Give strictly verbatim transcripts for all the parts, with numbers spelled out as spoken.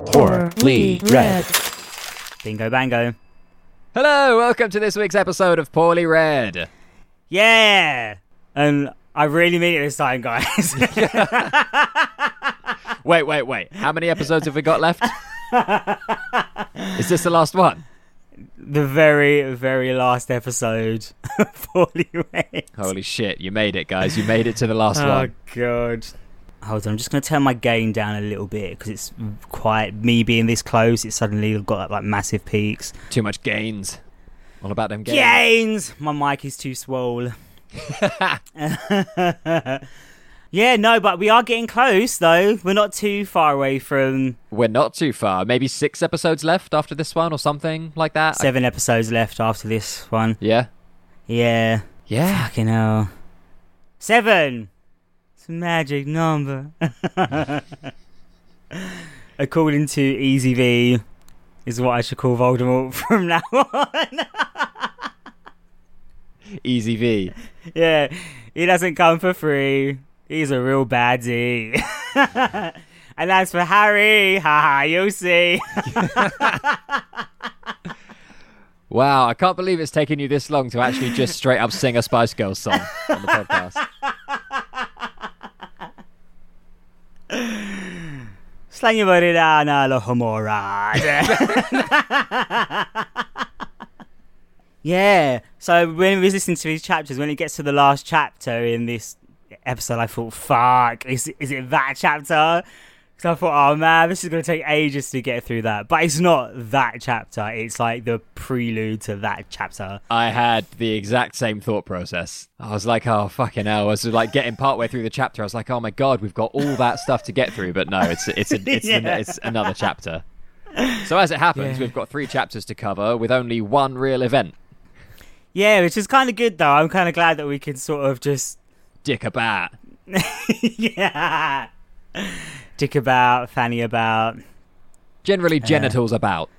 Poorly Read. Bingo bango. Hello, welcome to this week's episode of Poorly Read. Yeah! And I really mean it this time, guys. Wait, wait, wait. How many episodes have we got left? Is this the last one? The very, very last episode of Poorly Read. Holy shit, you made it, guys. You made it to the last Oh, one. God. Hold on, I'm just going to turn my gain down a little bit because it's quite... Me being this close, it's suddenly got like massive peaks. Too much gains. All about them gains. Gains! My mic is too swole. Yeah, no, but we are getting close, though. We're not too far away from... We're not too far. Maybe six episodes left after this one or something like that. Seven I... episodes left after this one. Yeah? Yeah. Yeah. Fucking hell. Seven! It's a magic number. According to Easy V, is what I should call Voldemort from now on. Easy V. Yeah, he doesn't come for free. He's a real baddie. And as for Harry, haha, you'll see. Wow, I can't believe it's taken you this long to actually just straight up sing a Spice Girls song on the podcast. Slang your body down, Alohomora. Yeah, so when we was listening to these chapters, when it gets to the last chapter in this episode, I thought, fuck, is, is it that chapter? Because I thought, oh man, this is going to take ages to get through that. But it's not that chapter, it's like the prelude to that chapter. I had the exact same thought process. I was like, oh, fucking hell. I was like getting partway through the chapter. I was like, oh my God, we've got all that stuff to get through. But no, it's it's a, it's, Yeah. the, it's another chapter. So as it happens, Yeah. we've got three chapters to cover with only one real event. Yeah, which is kind of good though. I'm kind of glad that we can sort of just... Dick about. yeah. Dick about, fanny about. Generally genitals uh. about.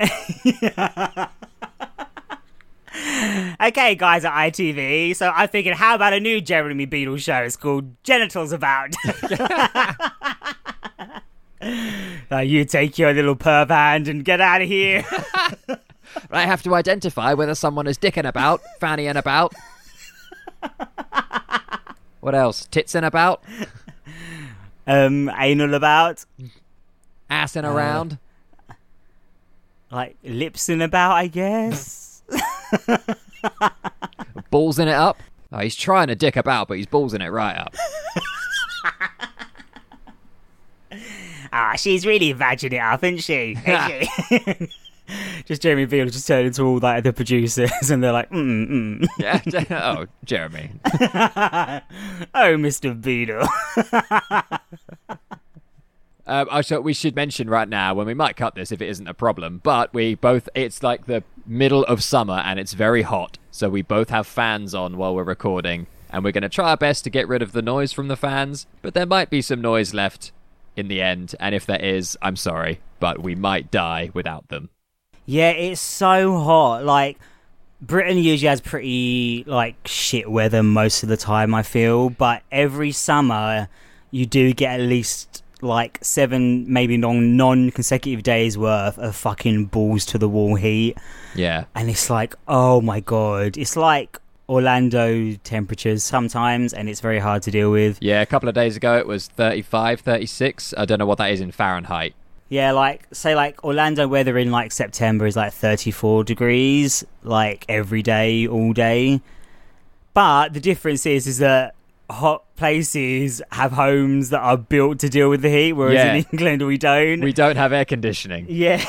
Okay, guys at I T V, so I figured, how about a new Jeremy Beadle show? It's called Genitals About. uh, you take your little perv hand and get out of here. I have to identify whether someone is dicking about, fannying about. What else? Titsing about? Um, anal about. Assing around? Uh, like, lipsing about, I guess. Ballsing it up? Oh, he's trying to dick about, but he's ballsing it right up. Ah, she's really vagining it up, isn't she? Isn't she? Just Jeremy Beadle just turned into all like the producers, and they're like, mm mm. Yeah. Oh, Jeremy. Oh, Mister Beadle. um, I should, we should mention right now, when we might cut this if it isn't a problem, but we both, it's like the middle of summer and it's very hot, so we both have fans on while we're recording, and we're going to try our best to get rid of the noise from the fans, but there might be some noise left in the end, and if there is, I'm sorry, but we might die without them. Yeah, it's so hot. Like, Britain usually has pretty, like, shit weather most of the time, I feel. But every summer, you do get at least, like, seven, maybe non- non-consecutive days worth of fucking balls-to-the-wall heat. Yeah. And it's like, oh, my God. It's like Orlando temperatures sometimes, and it's very hard to deal with. Yeah, a couple of days ago, it was thirty-five, thirty-six. I don't know what that is in Fahrenheit. Yeah, like, say, like, Orlando weather in, like, September is, like, thirty-four degrees, like, every day, all day. But the difference is, is that hot places have homes that are built to deal with the heat, whereas Yeah. in England we don't. We don't have air conditioning. Yeah.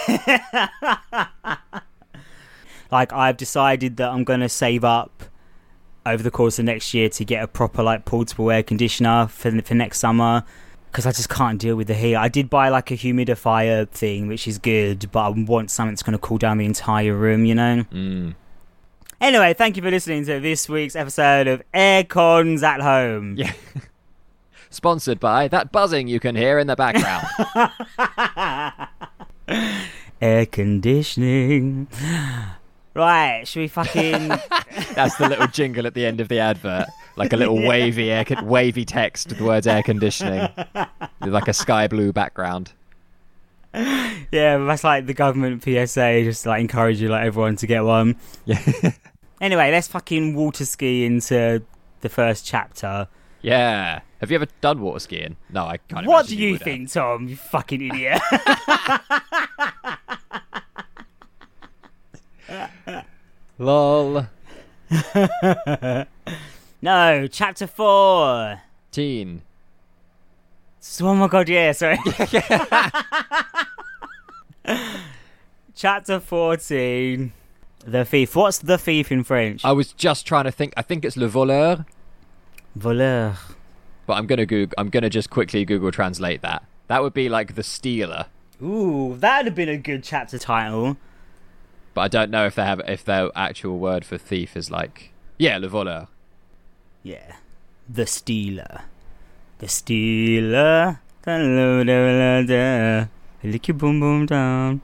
Like, I've decided that I'm going to save up over the course of next year to get a proper, like, portable air conditioner for, for next summer. Because I just can't deal with the heat. I did buy like a humidifier thing, which is good, but I want something that's going to cool down the entire room, you know? Mm. Anyway, thank you for listening to this week's episode of Air Cons at Home. Yeah. Sponsored by that buzzing you can hear in the background. Air conditioning. Right, should we fucking... That's the little jingle at the end of the advert. Like a little Yeah. wavy air con- wavy text with the words air conditioning. With like a sky blue background. Yeah, that's like the government P S A, just like encourage you, like everyone to get one. Yeah. Anyway, let's fucking water ski into the first chapter. Yeah. Have you ever done water skiing? No, I can't. What do imagine you, would think, Tom? You fucking idiot. have. Lol. No, chapter four. Teen. So, oh my god, yeah, sorry. Chapter fourteen. The Thief. What's The Thief in French? I was just trying to think. I think it's Le Voleur, Voleur. but I'm gonna Google. I'm gonna just quickly Google translate that. That would be like the stealer, Ooh, that'd have been a good chapter title. but I don't know if they have if their actual word for thief is like yeah, Le Voleur. Yeah. The Stealer. The Stealer. Da-da-da-da-da. Lick your boom boom down.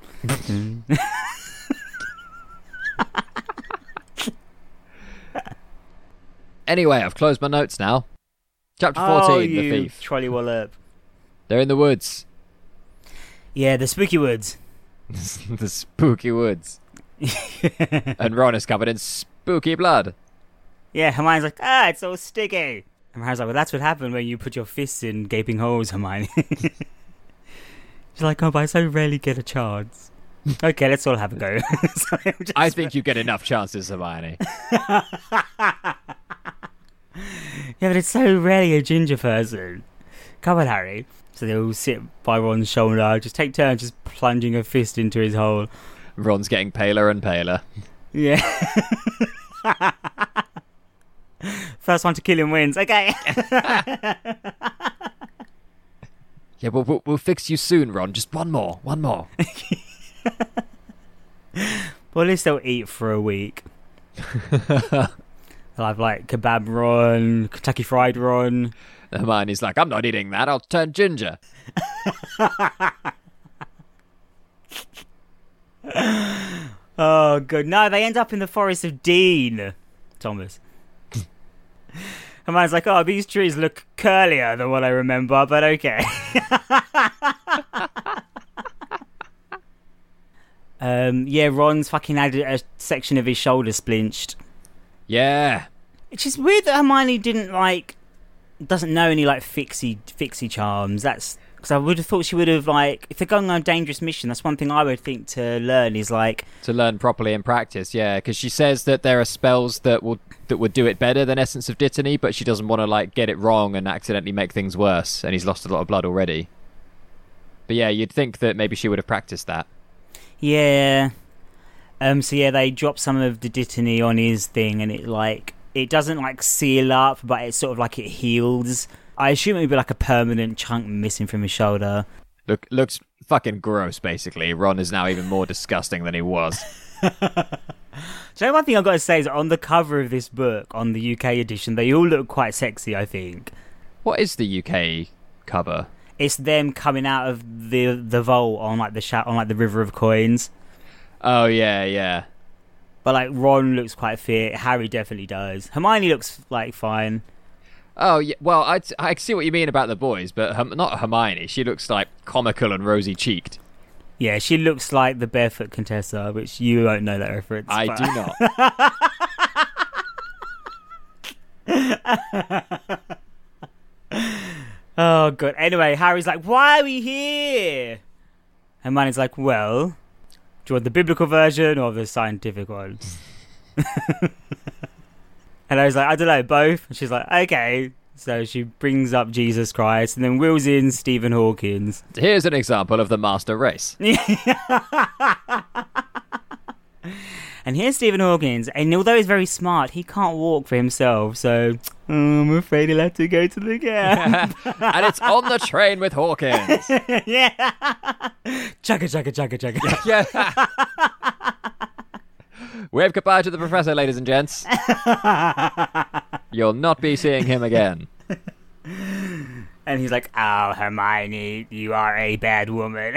Anyway, I've closed my notes now. Chapter Oh, fourteen, you the thief. trolley wallop. They're in the woods, Yeah, the spooky woods. the spooky woods, and Ron is covered in spooky blood. Yeah, Hermione's like, ah, it's all sticky. And Harry's like, well, that's what happened when you put your fists in gaping holes, Hermione. She's like, oh, but I so rarely get a chance. Okay, let's all have a go. So just... I think you get enough chances, Hermione. Yeah, but it's so rarely a ginger person. Come on, Harry. So they all sit by Ron's shoulder, just take turns just plunging a fist into his hole. Ron's getting paler and paler. Yeah. First one to kill him wins. Okay. Yeah, well, we'll, we'll fix you soon, Ron. Just one more, one more. Well, at least they'll eat for a week. They'll have like kebab Ron, Kentucky Fried Ron. Hermione's like, I'm not eating that. I'll turn ginger. Oh, good. No, they end up in the Forest of Dean, Thomas. Hermione's like, oh, these trees look curlier than what I remember, but okay. um, yeah, Ron's fucking had a section of his shoulder splinched. Yeah. It's just weird that Hermione didn't, like, doesn't know any, like, fixie, fixie charms. That's... Because I would have thought she would have, like... If they're going on a dangerous mission, that's one thing I would think to learn is, like... To learn properly in practice, yeah. Because she says that there are spells that will that would do it better than Essence of Dittany, but she doesn't want to, like, get it wrong and accidentally make things worse. And he's lost a lot of blood already. But yeah, you'd think that maybe she would have practiced that. Yeah. Um. So, yeah, they drop some of the Dittany on his thing, and it, like... It doesn't, like, seal up, but it's sort of like it heals... I assume it would be like a permanent chunk missing from his shoulder. Look, looks fucking gross, basically. Ron is now even more disgusting than he was. So one thing I've got to say is on the cover of this book, on the U K edition, they all look quite sexy, I think. What is the U K cover? It's them coming out of the the vault on like the sh- on like the River of Coins. Oh, yeah, yeah. But like Ron looks quite fit. Harry definitely does. Hermione looks like fine. Oh, yeah. Well, I, I see what you mean about the boys, but Herm- not Hermione. She looks like comical and rosy-cheeked. Yeah, she looks like the Barefoot Contessa, which you won't know that reference. I but... do not. Oh, God. Anyway, Harry's like, why are we here? Hermione's like, well, do you want the biblical version or the scientific one? And I was like, I don't know, both. And she's like, okay. So she brings up Jesus Christ and then wheels in Stephen Hawkins. Here's an example of the master race. And here's Stephen Hawkins. And although he's very smart, he can't walk for himself. So oh, I'm afraid he'll have to go to the camp. And it's on the train with Hawkins. Yeah. Chugga, chugga, chugga, chugga. Yeah. Wave goodbye to the professor, ladies and gents. You'll not be seeing him again. And he's like, oh, Hermione, you are a bad woman.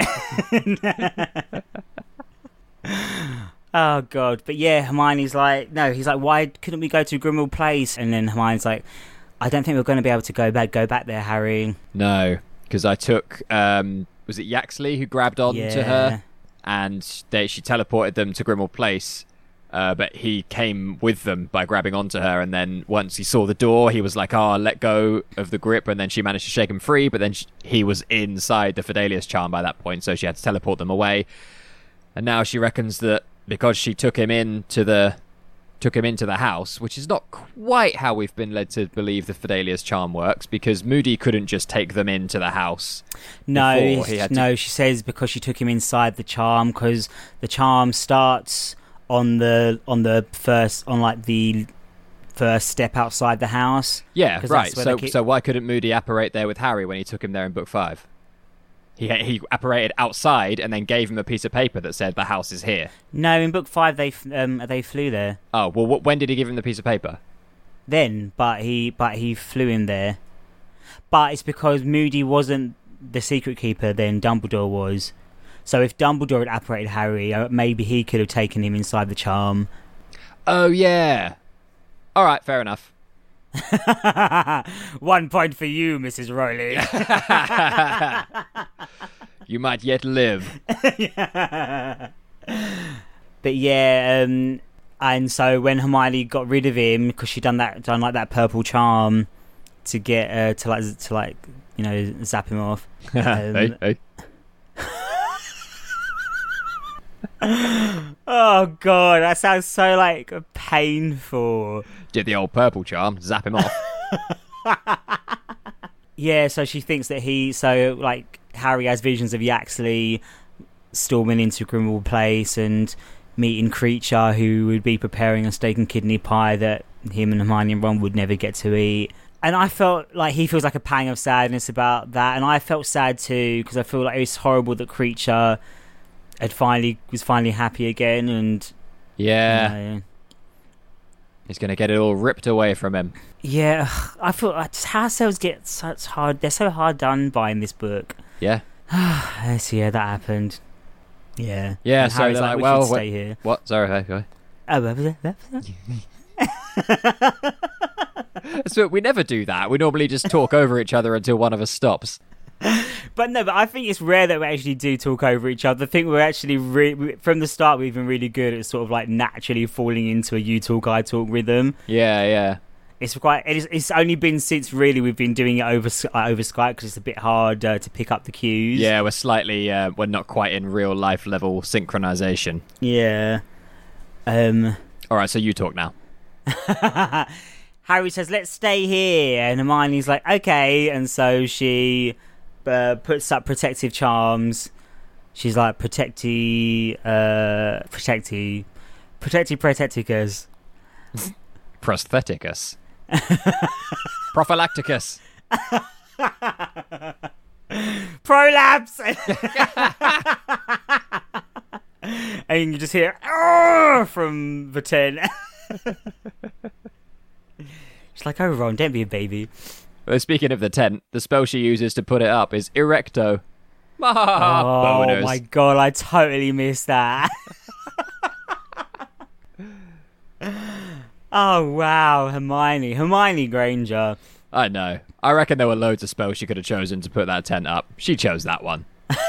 Oh, God. But yeah, Hermione's like, no, he's like, why couldn't we go to Grimmauld Place? And then Hermione's like, I don't think we're going to be able to go back, go back there, Harry. No, because I took um, was it Yaxley who grabbed on yeah. to her, and they she teleported them to Grimmauld Place. Uh, but he came with them by grabbing onto her, and then once he saw the door, he was like, oh, let go of the grip, and then she managed to shake him free, but then she, he was inside the Fidelius charm by that point, so she had to teleport them away. And now she reckons that because she took him into the took him into the house, which is not quite how we've been led to believe the Fidelius charm works, because Moody couldn't just take them into the house. No, he had to... no, she says because she took him inside the charm, because the charm starts on the on the first on like the first step outside the house. Yeah, right. So keep... so why couldn't Moody apparate there with Harry when he took him there in book five? He he apparated outside and then gave him a piece of paper that said the house is here. No, in book five they um they flew there. Oh well, what, when did he give him the piece of paper? Then, but he but he flew him there. But it's because Moody wasn't the secret keeper, then Dumbledore was. So if Dumbledore had apparated Harry, maybe he could have taken him inside the charm. Oh, yeah. All right, fair enough. One point for you, Missus Rowley. You might yet live. Yeah. But yeah, um, and so when Hermione got rid of him, because she'd done that, done like that purple charm to get uh, to like to like you know zap him off. Um, hey, hey. Oh god, that sounds so like painful. Did the old purple charm, zap him off. Yeah, so she thinks that he, so like Harry has visions of Yaxley storming into Grimmauld Place and meeting Kreacher, who would be preparing a steak and kidney pie that him and Hermione and Ron would never get to eat. And I felt like he feels like a pang of sadness about that, and I felt sad too, because I feel like it was horrible that Kreacher had finally was finally happy again, and yeah, you know, he's gonna get it all ripped away from him. Yeah, I feel like just house elves get such hard. They're so hard done by in this book. Yeah. So yeah, that happened. Yeah. Yeah. And So Harry's they're like, we well, should stay here. What? Sorry. Okay, go ahead. Oh, So we never do that. We normally just talk over each other until one of us stops. But no, but I think it's rare that we actually do talk over each other. I think we're actually re- from the start we've been really good at sort of like naturally falling into a you talk I talk rhythm. Yeah, yeah. It's quite. It's, it's only been since really we've been doing it over uh, over Skype because it's a bit hard uh, to pick up the cues. Yeah, we're slightly. Uh, we're not quite in real life level synchronization. Yeah. Um. All right, so you talk now. Harry says, "Let's stay here," and Hermione's like, "Okay," and so she uh, puts up protective charms. She's like, "Protecty, uh, protecty, protecty, protecticus, prostheticus, prophylacticus, prolapse," and you can just hear "Arr!" from the ten. She's like, "Oh, Ron, don't be a baby." Well, speaking of the tent, the spell she uses to put it up is Erecto. Oh Boners. My god, I totally missed that. Oh wow, Hermione, Hermione Granger. I know. I reckon there were loads of spells she could have chosen to put that tent up. She chose that one.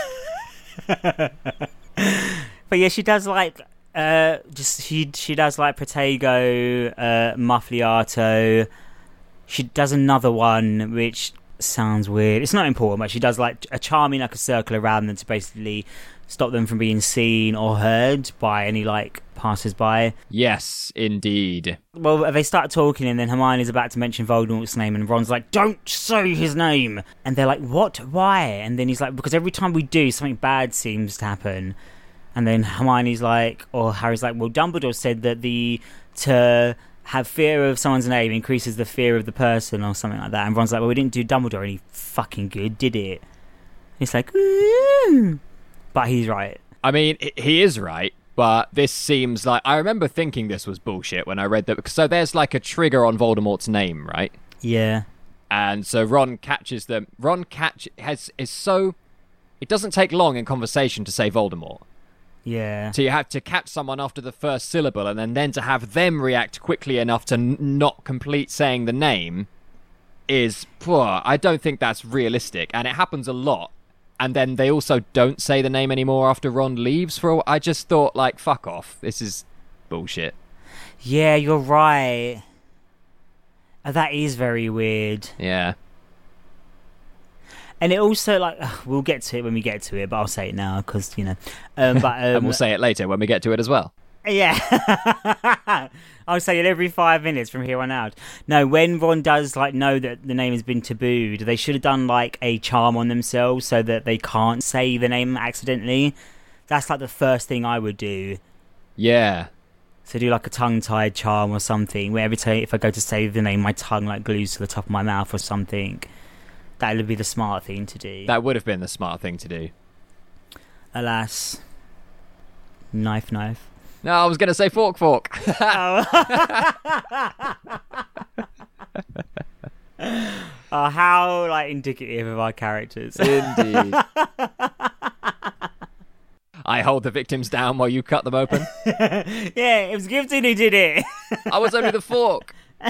But yeah, she does like. Uh, just she she does like Protego, uh, Muffliato. She does another one which sounds weird. It's not important, but she does like a charming like a circle around them to basically stop them from being seen or heard by any like passers-by. Yes, indeed. Well, they start talking, and then Hermione's about to mention Voldemort's name, and Ron's like, "Don't say his name!" And they're like, "What? Why?" And then he's like, "Because every time we do, something bad seems to happen." And then Hermione's like, or Harry's like, "Well, Dumbledore said that the to have fear of someone's name increases the fear of the person," or something like that. And Ron's like, "Well, we didn't do Dumbledore any fucking good, did it?" And it's like, ooh. But he's right. I mean, he is right, but this seems like... I remember thinking this was bullshit when I read that. So there's like a trigger on Voldemort's name, right? Yeah. And so Ron catches them. Ron catch has is so... It doesn't take long in conversation to say Voldemort. Yeah. So you have to catch someone after the first syllable, and then, then to have them react quickly enough to n- not complete saying the name is... Phew, I don't think that's realistic. And it happens a lot and then they also don't say the name anymore after Ron leaves for a while. I just thought, like, fuck off. This is bullshit. Yeah, you're right. Oh, that is very weird. Yeah. And it also, like, ugh, we'll get to it when we get to it, but I'll say it now because, you know. Um, but, um, and we'll say it later when we get to it as well. Yeah. I'll say it every five minutes from here on out. No, when Ron does, like, know that the name has been tabooed, they should have done, like, a charm on themselves so that they can't say the name accidentally. That's, like, the first thing I would do. Yeah. So do, like, a tongue-tied charm or something, where every time if I go to say the name, my tongue, like, glues to the top of my mouth or something. That would be the smart thing to do. That would have been the smart thing to do. Alas. Knife, knife. No, I was going to say fork, fork. Oh. Oh, how, like, indicative of our characters. Indeed. I hold the victims down while you cut them open. Yeah, it was Gibson who did it. I was only the fork.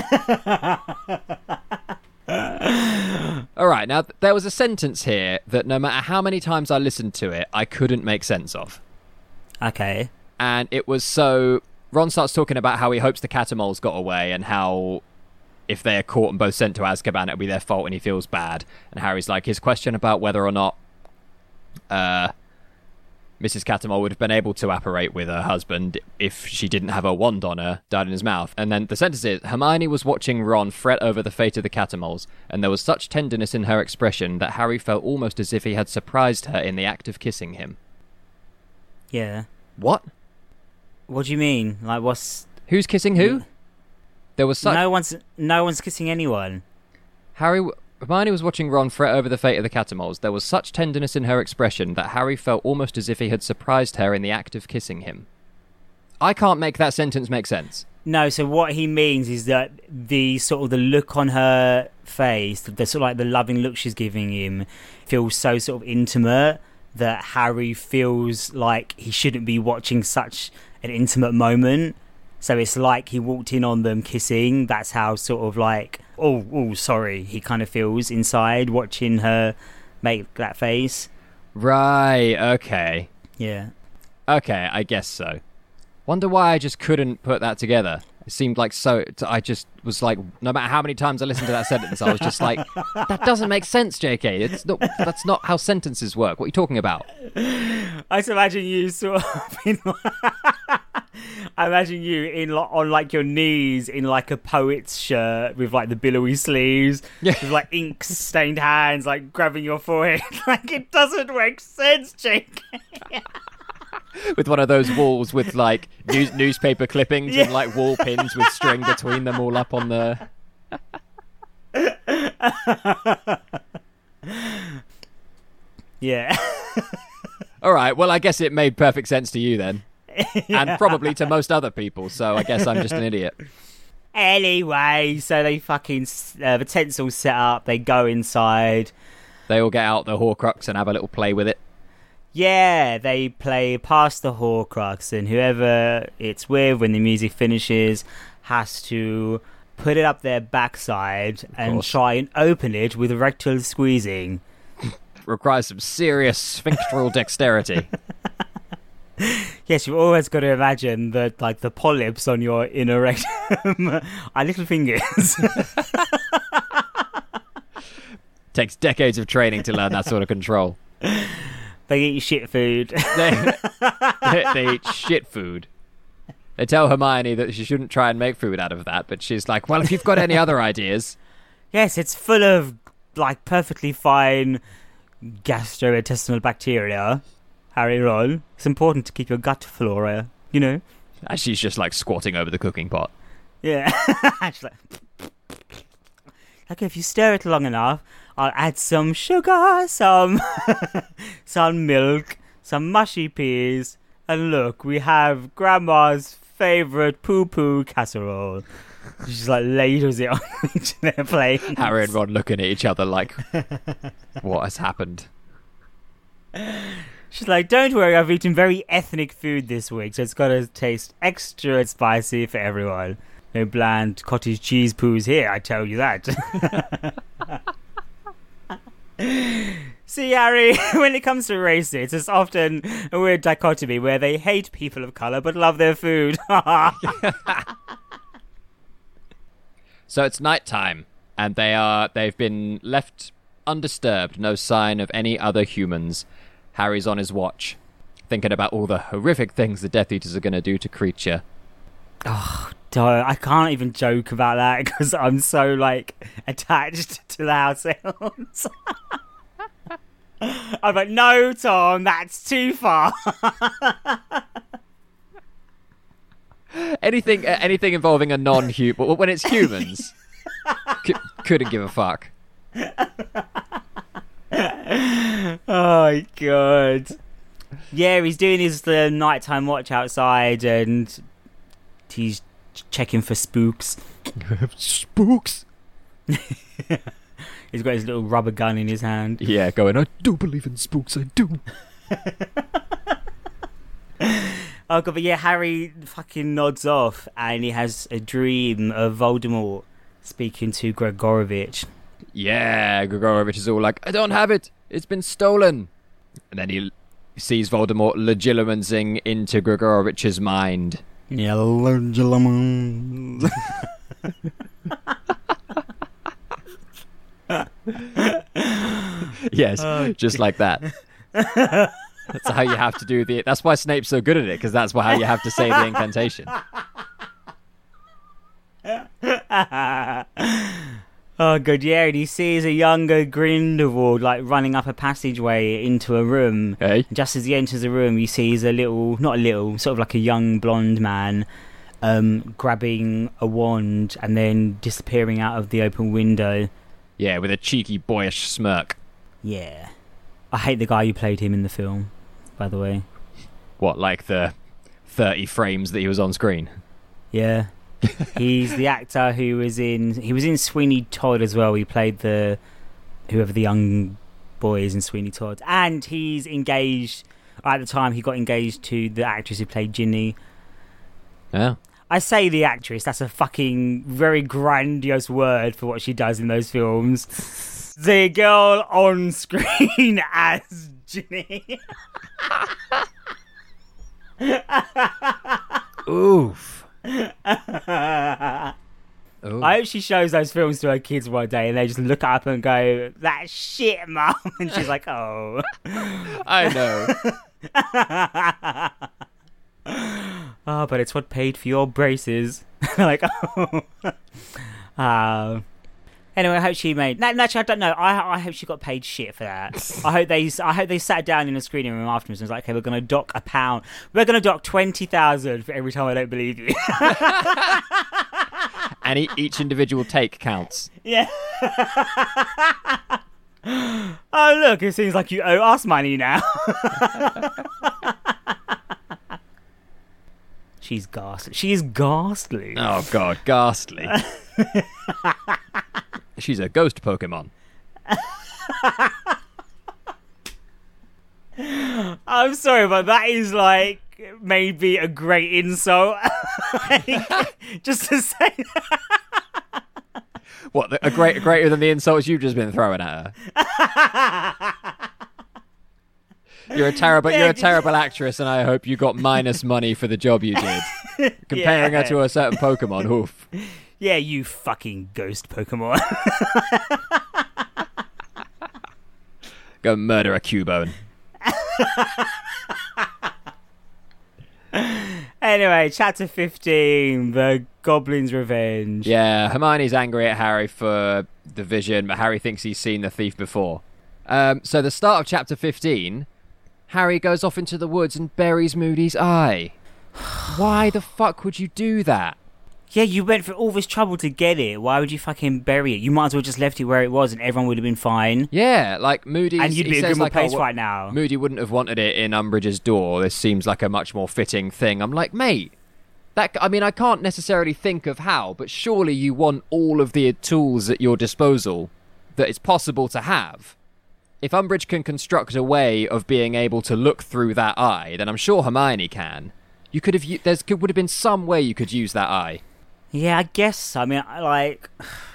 All right, now there was a sentence here that no matter how many times I listened to it, I couldn't make sense of. Okay. And it was so... Ron starts talking about how he hopes the Catamoles got away and how if they are caught and both sent to Azkaban, it'll be their fault and he feels bad. And Harry's like, his question about whether or not uh, Missus Catamole would have been able to apparate with her husband if she didn't have her wand on her, died in his mouth. And then the sentence is, Hermione was watching Ron fret over the fate of the Catamoles, and there was such tenderness in her expression that Harry felt almost as if he had surprised her in the act of kissing him. Yeah. What? What do you mean? Like, what's... Who's kissing who? There was such... No one's, no one's kissing anyone. Harry... Hermione was watching Ron fret over the fate of the Catamoles. There was such tenderness in her expression that Harry felt almost as if he had surprised her in the act of kissing him. I can't make that sentence make sense. No, so what he means is that the sort of the look on her face, the sort of like the loving look she's giving him, feels so sort of intimate that Harry feels like he shouldn't be watching such an intimate moment. So it's like he walked in on them kissing. That's how sort of like, oh, oh, sorry, he kind of feels inside watching her make that face. Right, okay. Yeah. Okay, I guess so. Wonder why I just couldn't put that together. It seemed like so... I just was like, no matter how many times I listened to that sentence, I was just like, that doesn't make sense, J K. It's not, that's not how sentences work. What are you talking about? I just imagine you sort of... In, I imagine you in on like your knees in like a poet's shirt with like the billowy sleeves, yeah. with like ink stained hands, like grabbing your forehead. Like, it doesn't make sense, J K. With one of those walls with like news- newspaper clippings yeah. and like wall pins with string between them all up on the... Yeah. All right, well, I guess it made perfect sense to you then. Yeah. And probably to most other people, so I guess I'm just an idiot. Anyway, so they fucking... Uh, the tent's all set up, they go inside. They all get out the Horcrux and have a little play with it. Yeah, they play past the Horcrux, and whoever it's with when the music finishes has to put it up their backside and try and open it with rectal squeezing. Requires some serious sphincteral dexterity. Yes, you've always got to imagine that, like, the polyps on your inner rectum are little fingers. Takes decades of training to learn that sort of control. They eat shit food. they, they eat shit food. They tell Hermione that she shouldn't try and make food out of that, but she's like, well, if you've got any other ideas... Yes, it's full of, like, perfectly fine gastrointestinal bacteria, Harry, Ron. It's important to keep your gut flora, you know? And she's just, like, squatting over the cooking pot. Yeah. She's like... Okay, if you stir it long enough, I'll add some sugar, some some milk, some mushy peas, and look, we have Grandma's favourite poo-poo casserole. She just like ladles it on each of their plates. Harry and Ron looking at each other like, what has happened? She's like, don't worry, I've eaten very ethnic food this week, so it's got to taste extra spicy for everyone. No bland cottage cheese poos here, I tell you that. See, Harry, when it comes to races, it's often a weird dichotomy where they hate people of colour but love their food. So it's nighttime, and they are they've been left undisturbed, no sign of any other humans. Harry's on his watch, thinking about all the horrific things the Death Eaters are going to do to Kreacher. Oh, don't. I can't even joke about that because I'm so, like, attached to the house elves. I'm like, no, Tom, that's too far. anything, uh, anything involving a non-human, when it's humans, c- couldn't give a fuck. Oh my god. Yeah, he's doing his uh, nighttime watch outside, and he's checking for spooks. Spooks. He's got his little rubber gun in his hand. Yeah, going, I do believe in spooks, I do. Oh god, but yeah, Harry fucking nods off, and he has a dream of Voldemort speaking to Gregorovich. Yeah, Gregorovich is all like, I don't have it, it's been stolen. And then he sees Voldemort legilimenting into Gregorovich's mind. Yeah, legilimenting. Yes, oh, just like that. That's how you have to do the... That's why Snape's so good at it, because that's how you have to say the incantation. Oh god, yeah, and he sees a younger Grindelwald like running up a passageway into a room. Hey. And just as he enters the room, he sees a little, not a little, sort of like a young blonde man um, grabbing a wand and then disappearing out of the open window. Yeah, with a cheeky boyish smirk. Yeah. I hate the guy who played him in the film, by the way. What, like the thirty frames that he was on screen? Yeah. He's the actor who was in... He was in Sweeney Todd as well. He played the... Whoever the young boy is in Sweeney Todd. And he's engaged... At the time, he got engaged to the actress who played Ginny. Yeah. I say the actress. That's a fucking very grandiose word for what she does in those films. The girl on screen as Ginny. Oof. Ooh. I hope she shows those films to her kids one day and they just look up and go, "That shit, Mum." And she's like, "Oh." I know. Oh, but it's what paid for your braces. Like, oh. Uh, anyway, I hope she made... No, actually, I don't know. I, I hope she got paid shit for that. I hope they I hope they sat down in a screening room afterwards and was like, okay, we're going to dock a pound. We're going to dock twenty thousand for every time I don't believe you. And e- each individual take counts. Yeah. Oh, look, it seems like you owe us money now. She's ghastly. She is ghastly. Oh, God, ghastly. She's a ghost Pokemon. I'm sorry, but that is like maybe a great insult. Like, just to say that. What, a great, greater than the insults you've just been throwing at her? You're a terrible, Yeah, you're a just- terrible actress, and I hope you got minus money for the job you did. Comparing Yeah. her to a certain Pokemon, oof. Yeah, you fucking ghost Pokemon. Go murder a Cubone. Anyway, chapter fifteen, The Goblin's Revenge. Yeah, Hermione's angry at Harry for the vision, but Harry thinks he's seen the thief before. Um, so the start of chapter fifteen, Harry goes off into the woods and buries Moody's eye. Why the fuck would you do that? Yeah, you went through all this trouble to get it. Why would you fucking bury it? You might as well just left it where it was and everyone would have been fine. Yeah, like Moody's... And you'd he be a says good more like, place oh, right now. Moody wouldn't have wanted it in Umbridge's door. This seems like a much more fitting thing. I'm like, mate, that. I mean, I can't necessarily think of how, but surely you want all of the tools at your disposal that it's possible to have. If Umbridge can construct a way of being able to look through that eye, then I'm sure Hermione can. You could have. u- There's could would have been some way you could use that eye. Yeah, I guess. I mean, I- like...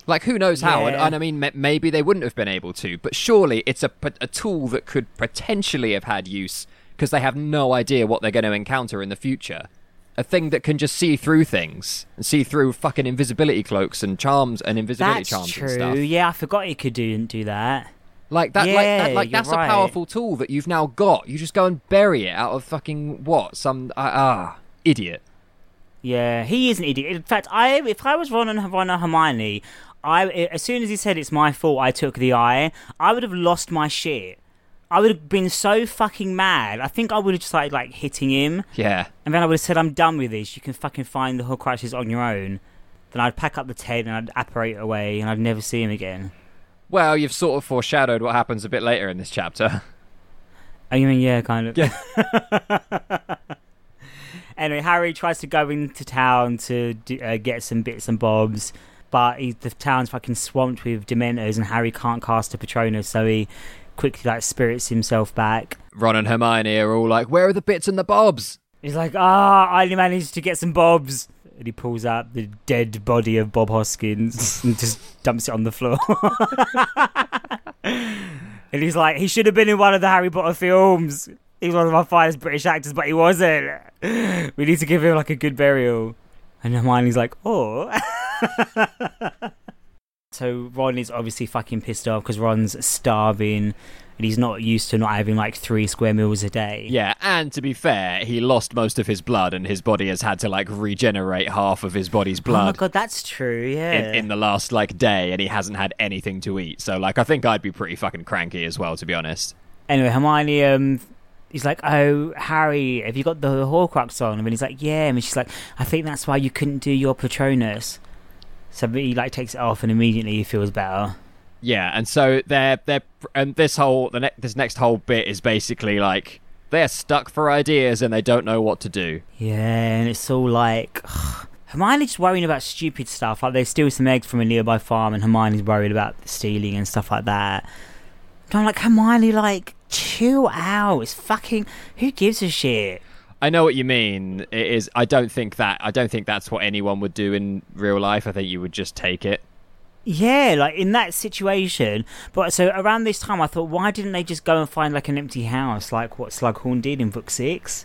Like, who knows how? Yeah. And, and I mean, m- maybe they wouldn't have been able to, but surely it's a, a tool that could potentially have had use because they have no idea what they're going to encounter in the future. A thing that can just see through things and see through fucking invisibility cloaks and charms and invisibility That's charms true. and stuff. Yeah, I forgot you could do do that. Like that, Yeah, like that, like you're that's right. a powerful tool that you've now got. You just go and bury it out of fucking what? Some ah uh, idiot. Yeah, he is an idiot. In fact, I if I was Ron and Ron and Hermione, I as soon as he said it's my fault, I took the eye. I would have lost my shit. I would have been so fucking mad. I think I would have just started like hitting him. Yeah. And then I would have said, I'm done with this. You can fucking find the Horcruxes on your own. Then I'd pack up the tent and I'd apparate away and I'd never see him again. Well, you've sort of foreshadowed what happens a bit later in this chapter. Oh, you mean, yeah, kind of. Yeah. Anyway, Harry tries to go into town to do, uh, get some bits and bobs, but he, the town's fucking swamped with Dementors and Harry can't cast a Patronus, so he quickly like spirits himself back. Ron and Hermione are all like, where are the bits and the bobs? He's like, ah, I only managed to get some bobs. And he pulls out the dead body of Bob Hoskins and just dumps it on the floor. And he's like, he should have been in one of the Harry Potter films. He was one of our finest British actors, but he wasn't. We need to give him like a good burial. And Hermione's like, oh. So Ron is obviously fucking pissed off because Ron's starving and he's not used to not having like three square meals a day. Yeah, and to be fair, he lost most of his blood and his body has had to like regenerate half of his body's blood. Oh my god, that's true, yeah. In, in the last like day, and he hasn't had anything to eat. So like, I think I'd be pretty fucking cranky as well, to be honest. Anyway, Hermione, um, he's like, oh, Harry, have you got the Horcrux on? And he's like, yeah. And she's like, I think that's why you couldn't do your Patronus. So he like takes it off and immediately he feels better. Yeah, and so they're they're and this whole the ne- this next whole bit is basically like they're stuck for ideas and they don't know what to do. Yeah, and it's all like Hermione's just worrying about stupid stuff. Like they steal some eggs from a nearby farm, and Hermione's worried about stealing and stuff like that. And I'm like, Hermione, like chill out. It's fucking who gives a shit. I know what you mean. It is. I don't think that. I don't think that's what anyone would do in real life. I think you would just take it. Yeah, like in that situation. But so around this time, I thought, why didn't they just go and find like an empty house, like what Slughorn did in book six,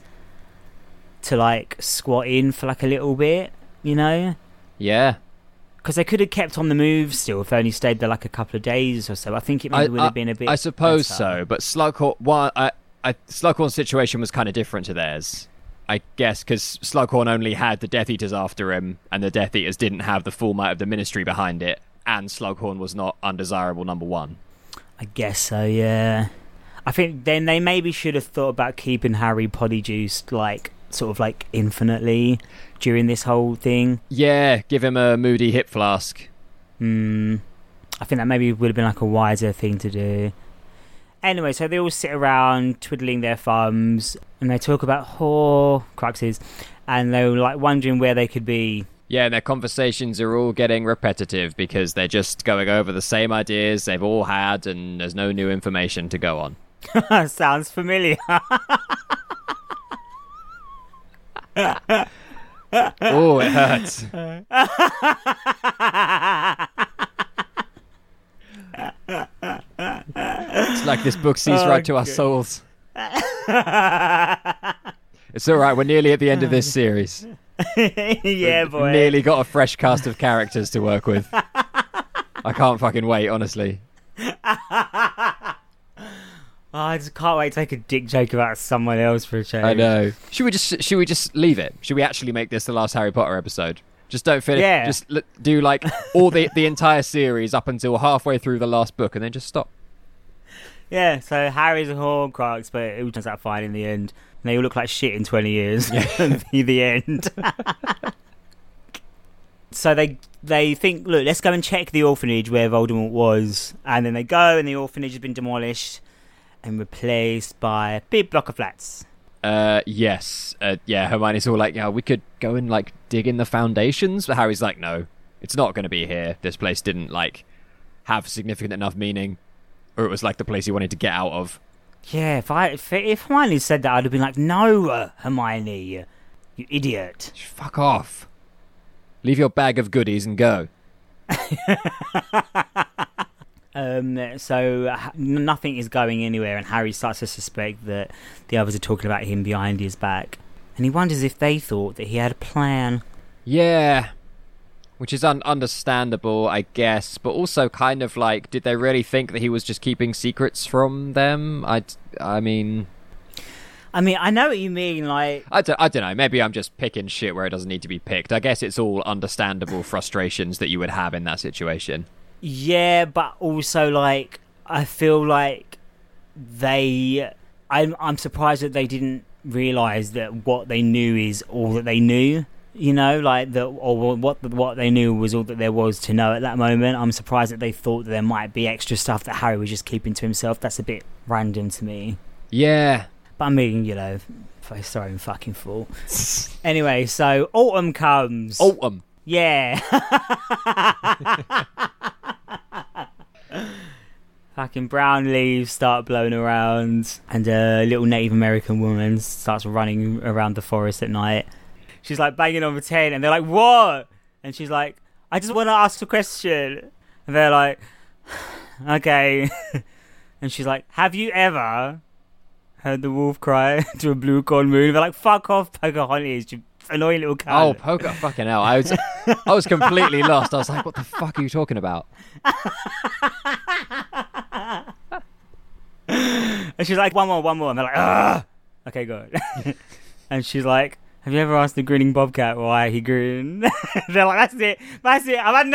to like squat in for like a little bit, you know? Yeah. Because they could have kept on the move still if they only stayed there like a couple of days or so. I think it maybe I, would I, have been a bit. I suppose better. so, but Slughorn. One, I, I, Slughorn's situation was kind of different to theirs. I guess because Slughorn only had the Death Eaters after him, and the Death Eaters didn't have the full might of the Ministry behind it, and Slughorn was not undesirable number one. I guess so, yeah. I think then they maybe should have thought about keeping Harry polyjuiced, like, sort of like infinitely during this whole thing. Yeah, give him a moody hip flask. Hmm. I think that maybe would have been like a wiser thing to do. Anyway, so they all sit around twiddling their thumbs and they talk about Horcruxes and they're like wondering where they could be. Yeah, and their conversations are all getting repetitive because they're just going over the same ideas they've all had and there's no new information to go on. Sounds familiar. Oh, it hurts. It's like this book sees Oh, right to our good. souls. It's all right. We're nearly at the end of this series. Yeah, boy. Nearly got a fresh cast of characters to work with. I can't fucking wait, honestly. Oh, I just can't wait to make a dick joke about someone else for a change. I know. Should we just should we just leave it? Should we actually make this the last Harry Potter episode? Just don't finish. Yeah. Just l- do like all the the entire series up until halfway through the last book, and then just stop. Yeah, so Harry's a Horcrux, but it all turns out fine in the end. And they all look like shit in twenty years. And be the end. So they they think, look, let's go and check the orphanage where Voldemort was. And then they go, and the orphanage has been demolished and replaced by a big block of flats. Uh, yes. Uh, yeah, Hermione's all like, yeah, we could go and, like, dig in the foundations. But Harry's like, no, it's not going to be here. This place didn't, like, have significant enough meaning. Or it was, like, the place he wanted to get out of. Yeah, if I if, if Hermione said that, I'd have been like, no, uh, Hermione, you idiot. Fuck off. Leave your bag of goodies and go. Um, so uh, nothing is going anywhere, and Harry starts to suspect that the others are talking about him behind his back, and he wonders if they thought that he had a plan. Yeah, which is un- understandable, I guess, but also kind of like, did they really think that he was just keeping secrets from them? I, I mean... I mean, I know what you mean, like... I don't, I don't know, maybe I'm just picking shit where it doesn't need to be picked. I guess it's all understandable frustrations that you would have in that situation. Yeah, but also, like, I feel like they... I'm, I'm surprised that they didn't realise that what they knew is all that they knew, you know? Like, that, or what what they knew was all that there was to know at that moment. I'm surprised that they thought that there might be extra stuff that Harry was just keeping to himself. That's a bit random to me. Yeah. But I mean, you know, it's their own fucking fault. Anyway, so autumn comes. Autumn. Yeah. Fucking brown leaves start blowing around, and a little Native American woman starts running around the forest at night. She's like banging on the tent, and they're like, "What?" And she's like, "I just want to ask a question." And they're like, "Okay." And she's like, "Have you ever heard the wolf cry to a blue corn moon?" And they're like, "Fuck off, Pocahontas, you annoying little cunt." Oh, Poca, fucking hell. I was, I was completely lost. I was like, what the fuck are you talking about? And she's like, one more, one more. And they're like, "Ugh." Okay, good. And she's like, "Have you ever asked the grinning bobcat why he grinned?" They're like, "That's it. That's it. I've had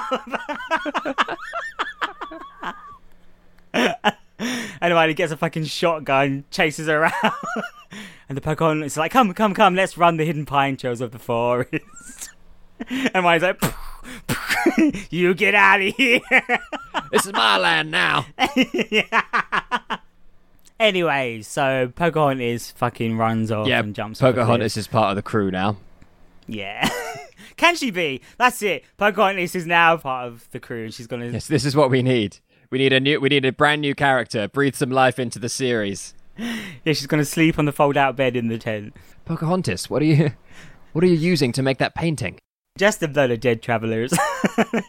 enough." Anyway, he gets a fucking shotgun, chases her around. And the Pocahontas is like, come, come, come, let's run the hidden pine trails of the forest. And Mine's like, you get out of here. This is my land now. Yeah. Anyway, so Pocahontas fucking runs off Yeah, and jumps off a Pocahontas cliff. is part of the crew now. Yeah. Can she be? That's it. Pocahontas is now part of the crew, and she's gonna... Yes, this is what we need. We need a new, we need a brand new character. Breathe some life into the series. Yeah, she's gonna sleep on the fold-out bed in the tent. Pocahontas, what are you, what are you using to make that painting? Just a load of dead travellers. Do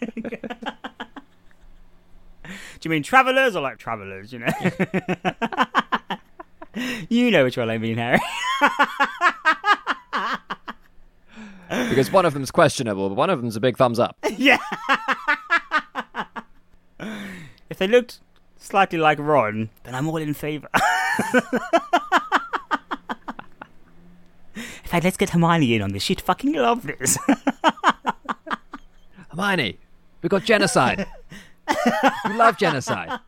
you mean travellers or like travellers, you know? You know which one I mean, Harry. Because one of them's questionable, but one of them's a big thumbs up. Yeah. If they looked slightly like Ron, then I'm all in favour. In fact, let's get Hermione in on this. She'd fucking love this. Hermione, we got genocide. We love genocide.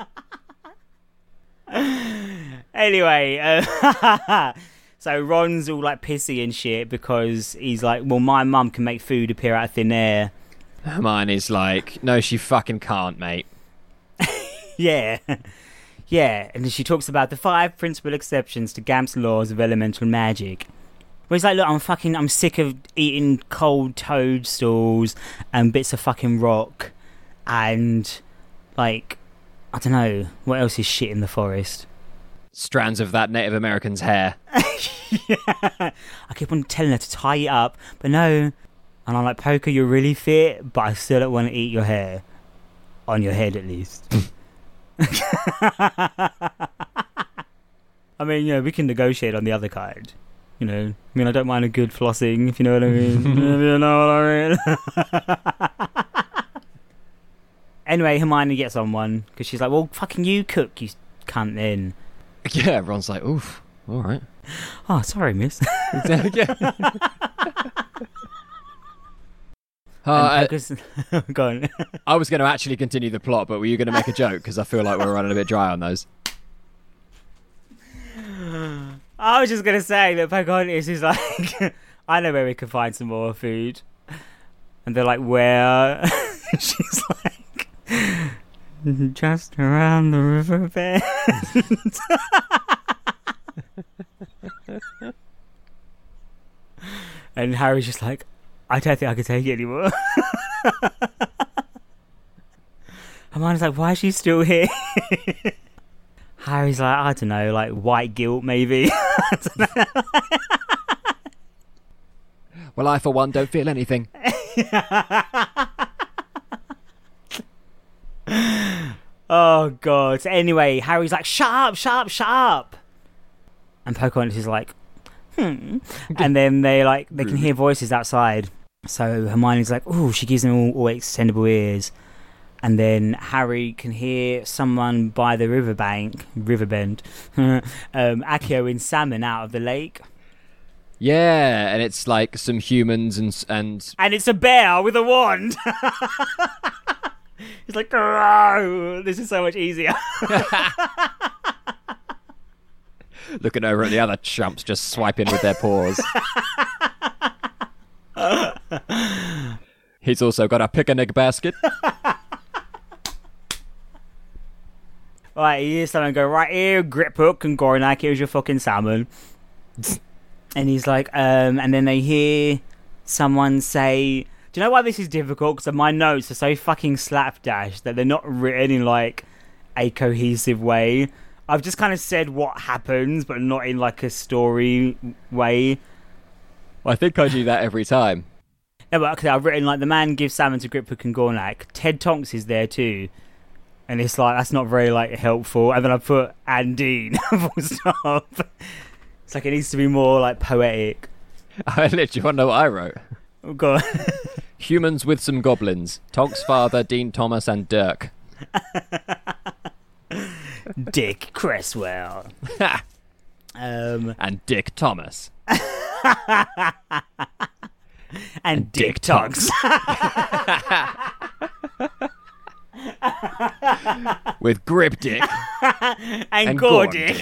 Anyway, uh, so Ron's all like pissy and shit because he's like, well, my mum can make food appear out of thin air. Hermione's like, no, she fucking can't, mate. Yeah. Yeah, and then she talks about the five principal exceptions to Gamp's laws of elemental magic. Where he's like, look, I'm fucking, I'm sick of eating cold toadstools and bits of fucking rock and, like, I don't know, what else is shit in the forest? Strands of that Native American's hair. Yeah. I keep on telling her to tie it up, but no. And I'm like, Poker, you're really fit, but I still don't want to eat your hair. On your head, at least. I mean, yeah, we can negotiate on the other kind. You know, I mean, I don't mind a good flossing, if you know what I mean. If you know what I mean. Anyway, Hermione gets on one, because she's like, well, fucking you cook, you cunt, then. Yeah, Ron's like, oof, all right. Oh, sorry, miss. Yeah. Uh, uh, Go on. I was going to actually continue the plot, but were you going to make a joke? Because I feel like we're running a bit dry on those. I was just going to say that Pocahontas is like, I know where we can find some more food. And they're like, where? She's like, just around the riverbed. And Harry's just like, I don't think I can take it anymore. Hermione's like, why is she still here? Harry's like, I don't know, like white guilt maybe. I don't know. Well, I for one don't feel anything. Oh god. So anyway, Harry's like, shut up, shut up, shut up. And Pocahontas is like, hmm. And then they like they can hear voices outside. So Hermione's like, oh, she gives them all, all extendable ears. And then Harry can hear someone by the riverbank, riverbend, um, Accio and Salmon out of the lake. Yeah, and it's like some humans and and And it's a bear with a wand. It's like, oh, this is so much easier. Looking over at the other chumps just swiping with their paws. He's also got a picnic basket. Right, you hear someone go, right here, Grip Hook and Gorinak, here's your fucking salmon. And he's like, um, and then they hear someone say, do you know why this is difficult? Because my notes are so fucking slapdash that they're not written in like a cohesive way. I've just kind of said what happens, but not in like a story way. Well, I think I do that every time. Yeah, but okay, I've written like the man gives salmon to Grip Hook and Gornak. Ted Tonks is there too. And it's like, that's not very like helpful. And then I put and Dean, full stop. It's like it needs to be more like poetic. I literally want to know what I wrote. Oh, God. Humans with some goblins. Tonks' father, Dean Thomas, and Dirk. Dick Cresswell. um, and Dick Thomas. and, and Dick, Dick Tonks. With Grip Dick. and, and Gore Dick.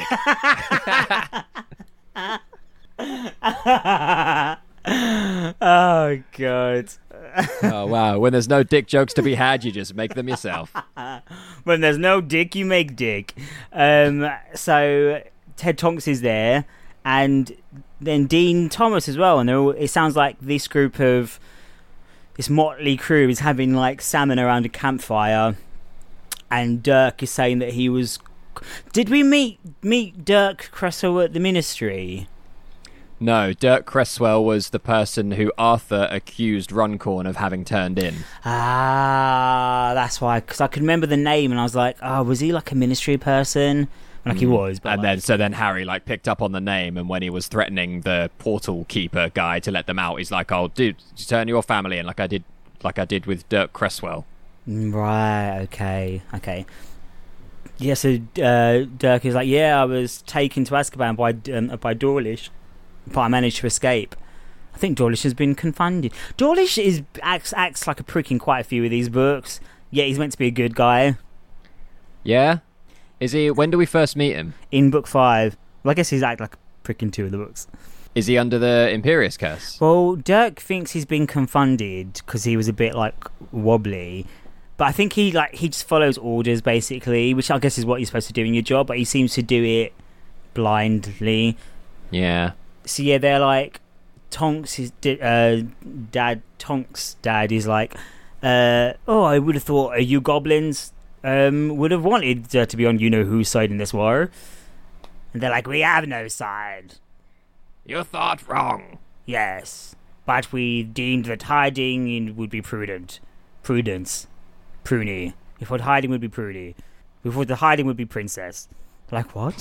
Oh, God. Oh, wow. When there's no dick jokes to be had, you just make them yourself. When there's no dick, you make dick. Um, so Ted Tonks is there, and then Dean Thomas as well. And they're all, it sounds like this group of, this motley crew is having like salmon around a campfire. And Dirk is saying that he was... Did we meet meet Dirk Cresswell at the Ministry? No, Dirk Cresswell was the person who Arthur accused Runcorn of having turned in. Ah, that's why. Because I could remember the name, and I was like, "Oh, was he like a Ministry person?" Like mm. he was. But and like... then, so then Harry like picked up on the name, and when he was threatening the portal keeper guy to let them out, he's like, "Oh, dude, turn your family in, like I did, like I did with Dirk Cresswell." Right. Okay. Okay. Yeah. So uh, Dirk is like, "Yeah, I was taken to Azkaban by um, by Dawlish." But I managed to escape. I think Dawlish has been confounded. Dawlish is acts, acts like a prick in quite a few of these books. Yeah, he's meant to be a good guy. Yeah? Is he? When do we first meet him? In book five. Well, I guess he's acted like a prick in two of the books. Is he under the Imperius Curse? Well, Dirk thinks he's been confounded because he was a bit, like, wobbly. But I think he, like, he just follows orders, basically, which I guess is what you're supposed to do in your job, but he seems to do it blindly. Yeah. So yeah, they're like, Tonks' is, uh, dad, Tonks' dad is like, uh, oh, I would have thought uh, you goblins um, would have wanted uh, to be on you-know-whose side in this war. And they're like, we have no side. You thought wrong. Yes, but we deemed that hiding would be prudent. Prudence. Pruny. We thought hiding would be pruny. We thought the hiding would be princess. Like, what?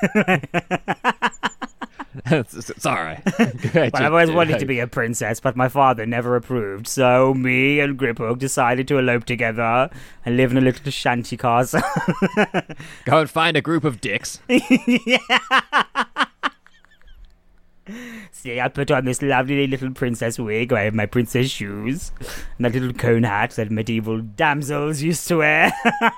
Sorry. But I've always wanted to be a princess, but my father never approved. So me and Grip Hook decided to elope together and live in a little shanty castle. Go and find a group of dicks. Yeah. See, I put on this lovely little princess wig. I have my princess shoes and that little cone hat that medieval damsels used to wear.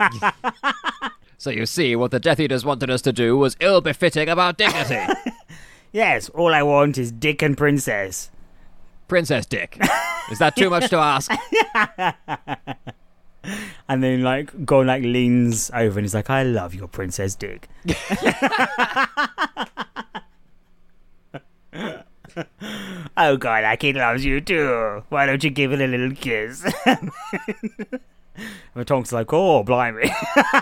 So you see, what the Death Eaters wanted us to do was ill-befitting of our dignity. Yes, all I want is Dick and Princess. Princess Dick. Is that too much to ask? And then, like, Gornak leans over and he's like, I love your Princess Dick. Oh, Gornak, he loves you too. Why don't you give it a little kiss? And Tonk's like, oh, blimey.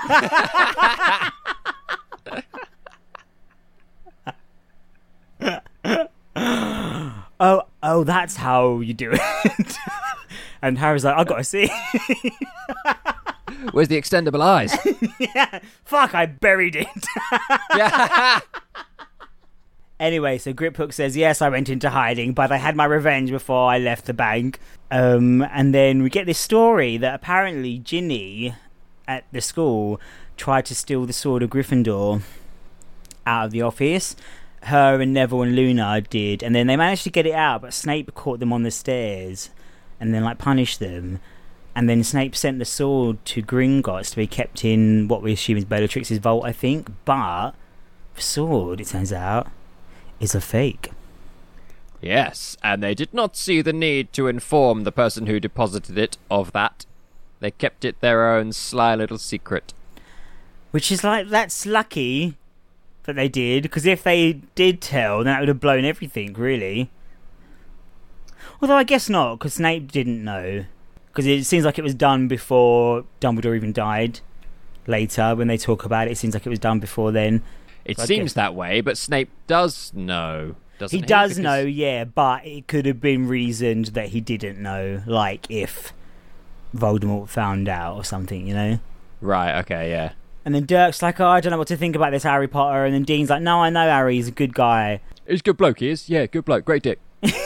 oh, oh, that's how you do it. And Harry's like, I've got to see. Where's the extendable eyes? Yeah, fuck, I buried it. Yeah. Anyway, so Griphook says, yes, I went into hiding, but I had my revenge before I left the bank. Um, and then we get this story that apparently Ginny at the school tried to steal the sword of Gryffindor out of the office. Her and Neville and Luna did, and then they managed to get it out, but Snape caught them on the stairs and then, like, punished them. And then Snape sent the sword to Gringotts to be kept in what we assume is Bellatrix's vault, I think. But the sword, it turns out, is a fake. Yes, and they did not see the need to inform the person who deposited it of that. They kept it their own sly little secret. Which is like, that's lucky that they did, because if they did tell, then that would have blown everything, really. Although I guess not, because Snape didn't know. Because it seems like it was done before Dumbledore even died. Later, when they talk about it, it seems like it was done before then. It So I seems guess- that way, but Snape does know, doesn't He he? does Because- know, yeah, but it could have been reasoned that he didn't know, like if Voldemort found out or something, you know? Right, okay, yeah. And then Dirk's like, oh, I don't know what to think about this Harry Potter. And then Dean's like, no, I know Harry, he's a good guy. He's a good bloke, he is. Yeah, good bloke, great dick.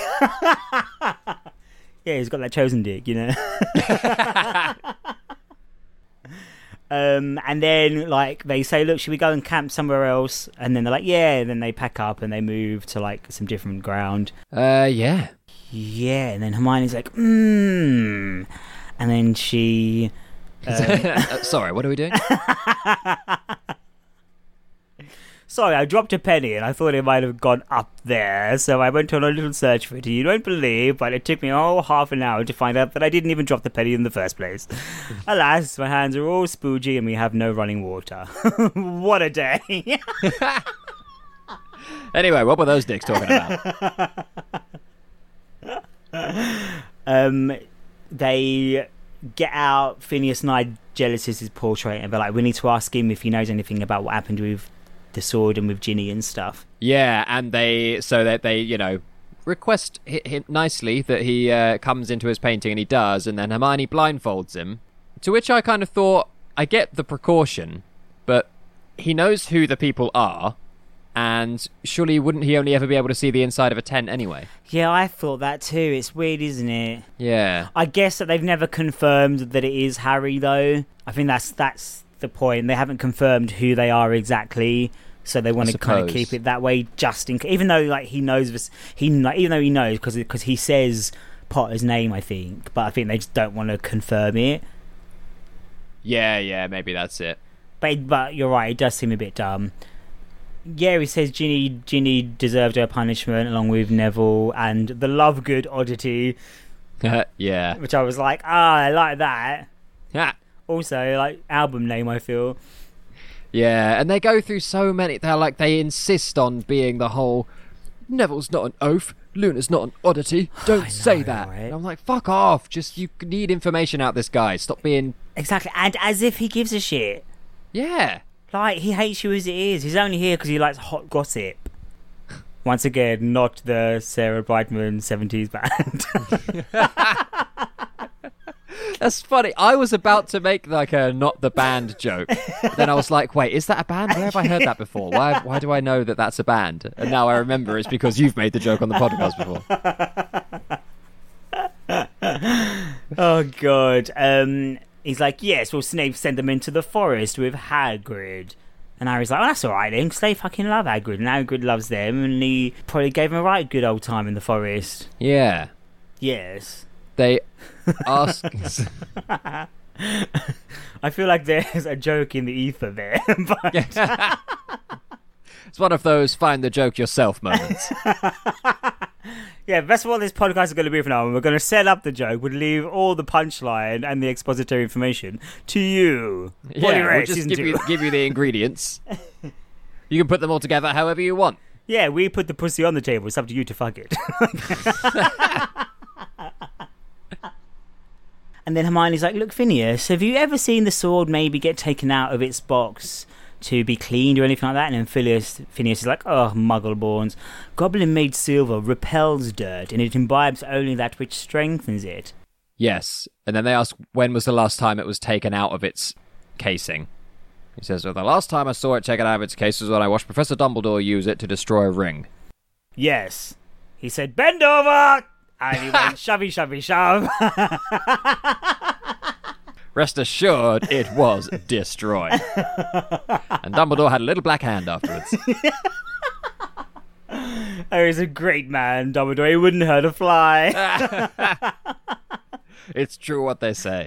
Yeah, he's got that chosen dick, you know? um, and then, like, they say, look, should we go and camp somewhere else? And then they're like, yeah. And then they pack up and they move to, like, some different ground. Uh, yeah. Yeah, and then Hermione's like, mmm. And then she... Uh, sorry, what are we doing? Sorry, I dropped a penny and I thought it might have gone up there, so I went on a little search for it. You won't believe, but it took me all half an hour to find out that I didn't even drop the penny in the first place. Alas, my hands are all spoogy and we have no running water. What a day. Anyway, what were those dicks talking about? um, they get out Phineas Nigellus's portrait and they're like, we need to ask him if he knows anything about what happened with the sword and with Ginny and stuff. Yeah, and they, so that they, you know, request him nicely that he uh, comes into his painting, and he does, and then Hermione blindfolds him. To which I kind of thought, I get the precaution, but he knows who the people are, and surely wouldn't he only ever be able to see the inside of a tent anyway? Yeah, I thought that too. It's weird, isn't it? Yeah. I guess that they've never confirmed that it is Harry, though. I think that's that's the point. They haven't confirmed who they are exactly, so they want I to kind of suppose. keep it that way, just in case. Even though, like, he knows this, he like, even though he knows because because he says Potter's name, I think, but I think they just don't want to confirm it. Yeah, yeah, maybe that's it. But but you're right, it does seem a bit dumb. Yeah, he says Ginny Ginny deserved her punishment along with Neville and the Lovegood oddity, Yeah. which I was like, ah, I like that. Yeah. Also, like, album name, I feel. Yeah, and they go through so many. They're like, they insist on being the whole Neville's not an oaf, Luna's not an oddity. Don't I say know, that. right? And I'm like, fuck off. Just, you need information out this guy. Stop being. Exactly, and as if he gives a shit. Yeah. Like, he hates you as it is. He's only here because he likes hot gossip. Once again, not the Sarah Brightman seventies band. That's funny. I was about to make like a not the band joke. But then I was like, wait, is that a band? Where have I heard that before? Why why do I know that that's a band? And now I remember it's because you've made the joke on the podcast before. Oh, God. Um, he's like, yes, well, Snape sent them into the forest with Hagrid. And Harry's like, oh, that's all right then, because they fucking love Hagrid, and Hagrid loves them, and he probably gave them a right good old time in the forest. Yeah. Yes. They ask. I feel like there's a joke in the ether there, but... It's one of those find the joke yourself moments. Yeah, that's what this podcast is going to be for now. We're going to set up the joke. We'll leave all the punchline and the expository information to you. Yeah, Body we'll Rage, just season give two. you, give you the ingredients. You can put them all together however you want. Yeah, we put the pussy on the table. It's up to you to fuck it. And then Hermione's like, look, Phineas, have you ever seen the sword maybe get taken out of its box to be cleaned or anything like that? And then Phineas, Phineas is like, oh, muggleborns. Goblin-made silver repels dirt, and it imbibes only that which strengthens it. Yes. And then they ask when was the last time it was taken out of its casing. He says, well, the last time I saw it taken out of its case was when I watched Professor Dumbledore use it to destroy a ring. Yes. He said, bend over! And he went, shovey, shovey, shove. Rest assured, it was destroyed. And Dumbledore had a little black hand afterwards. Oh, he's a great man, Dumbledore. He wouldn't hurt a fly. It's true what they say.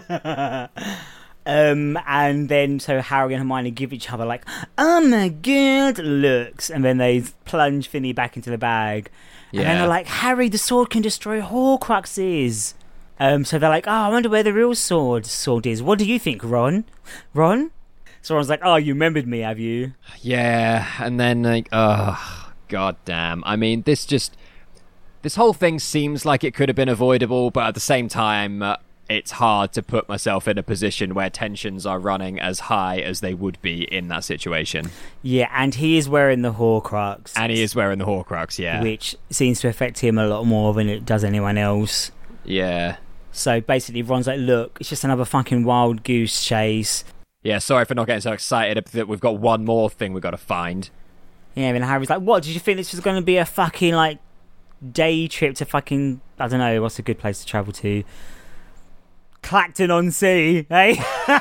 Um, and then so Harry and Hermione give each other like, oh my god, looks, and then they plunge Finny back into the bag. Yeah. And then they're like, Harry, the sword can destroy Horcruxes. Um, so they're like, oh, I wonder where the real sword sword is. What do you think, Ron? Ron? So Ron's like, oh, you remembered me, have you? Yeah, and then like, oh, god damn. I mean, this just, this whole thing seems like it could have been avoidable, but at the same time, uh, it's hard to put myself in a position where tensions are running as high as they would be in that situation. Yeah, and he is wearing the Horcrux. And he is wearing the Horcrux, yeah. Which seems to affect him a lot more than it does anyone else. Yeah. So basically, Ron's like, look, it's just another fucking wild goose chase. Yeah, sorry for not getting so excited that we've got one more thing we've got to find. Yeah, and Harry's like, what, did you think this was going to be a fucking, like, day trip to fucking, I don't know, what's a good place to travel to? Clacton-on-Sea, eh?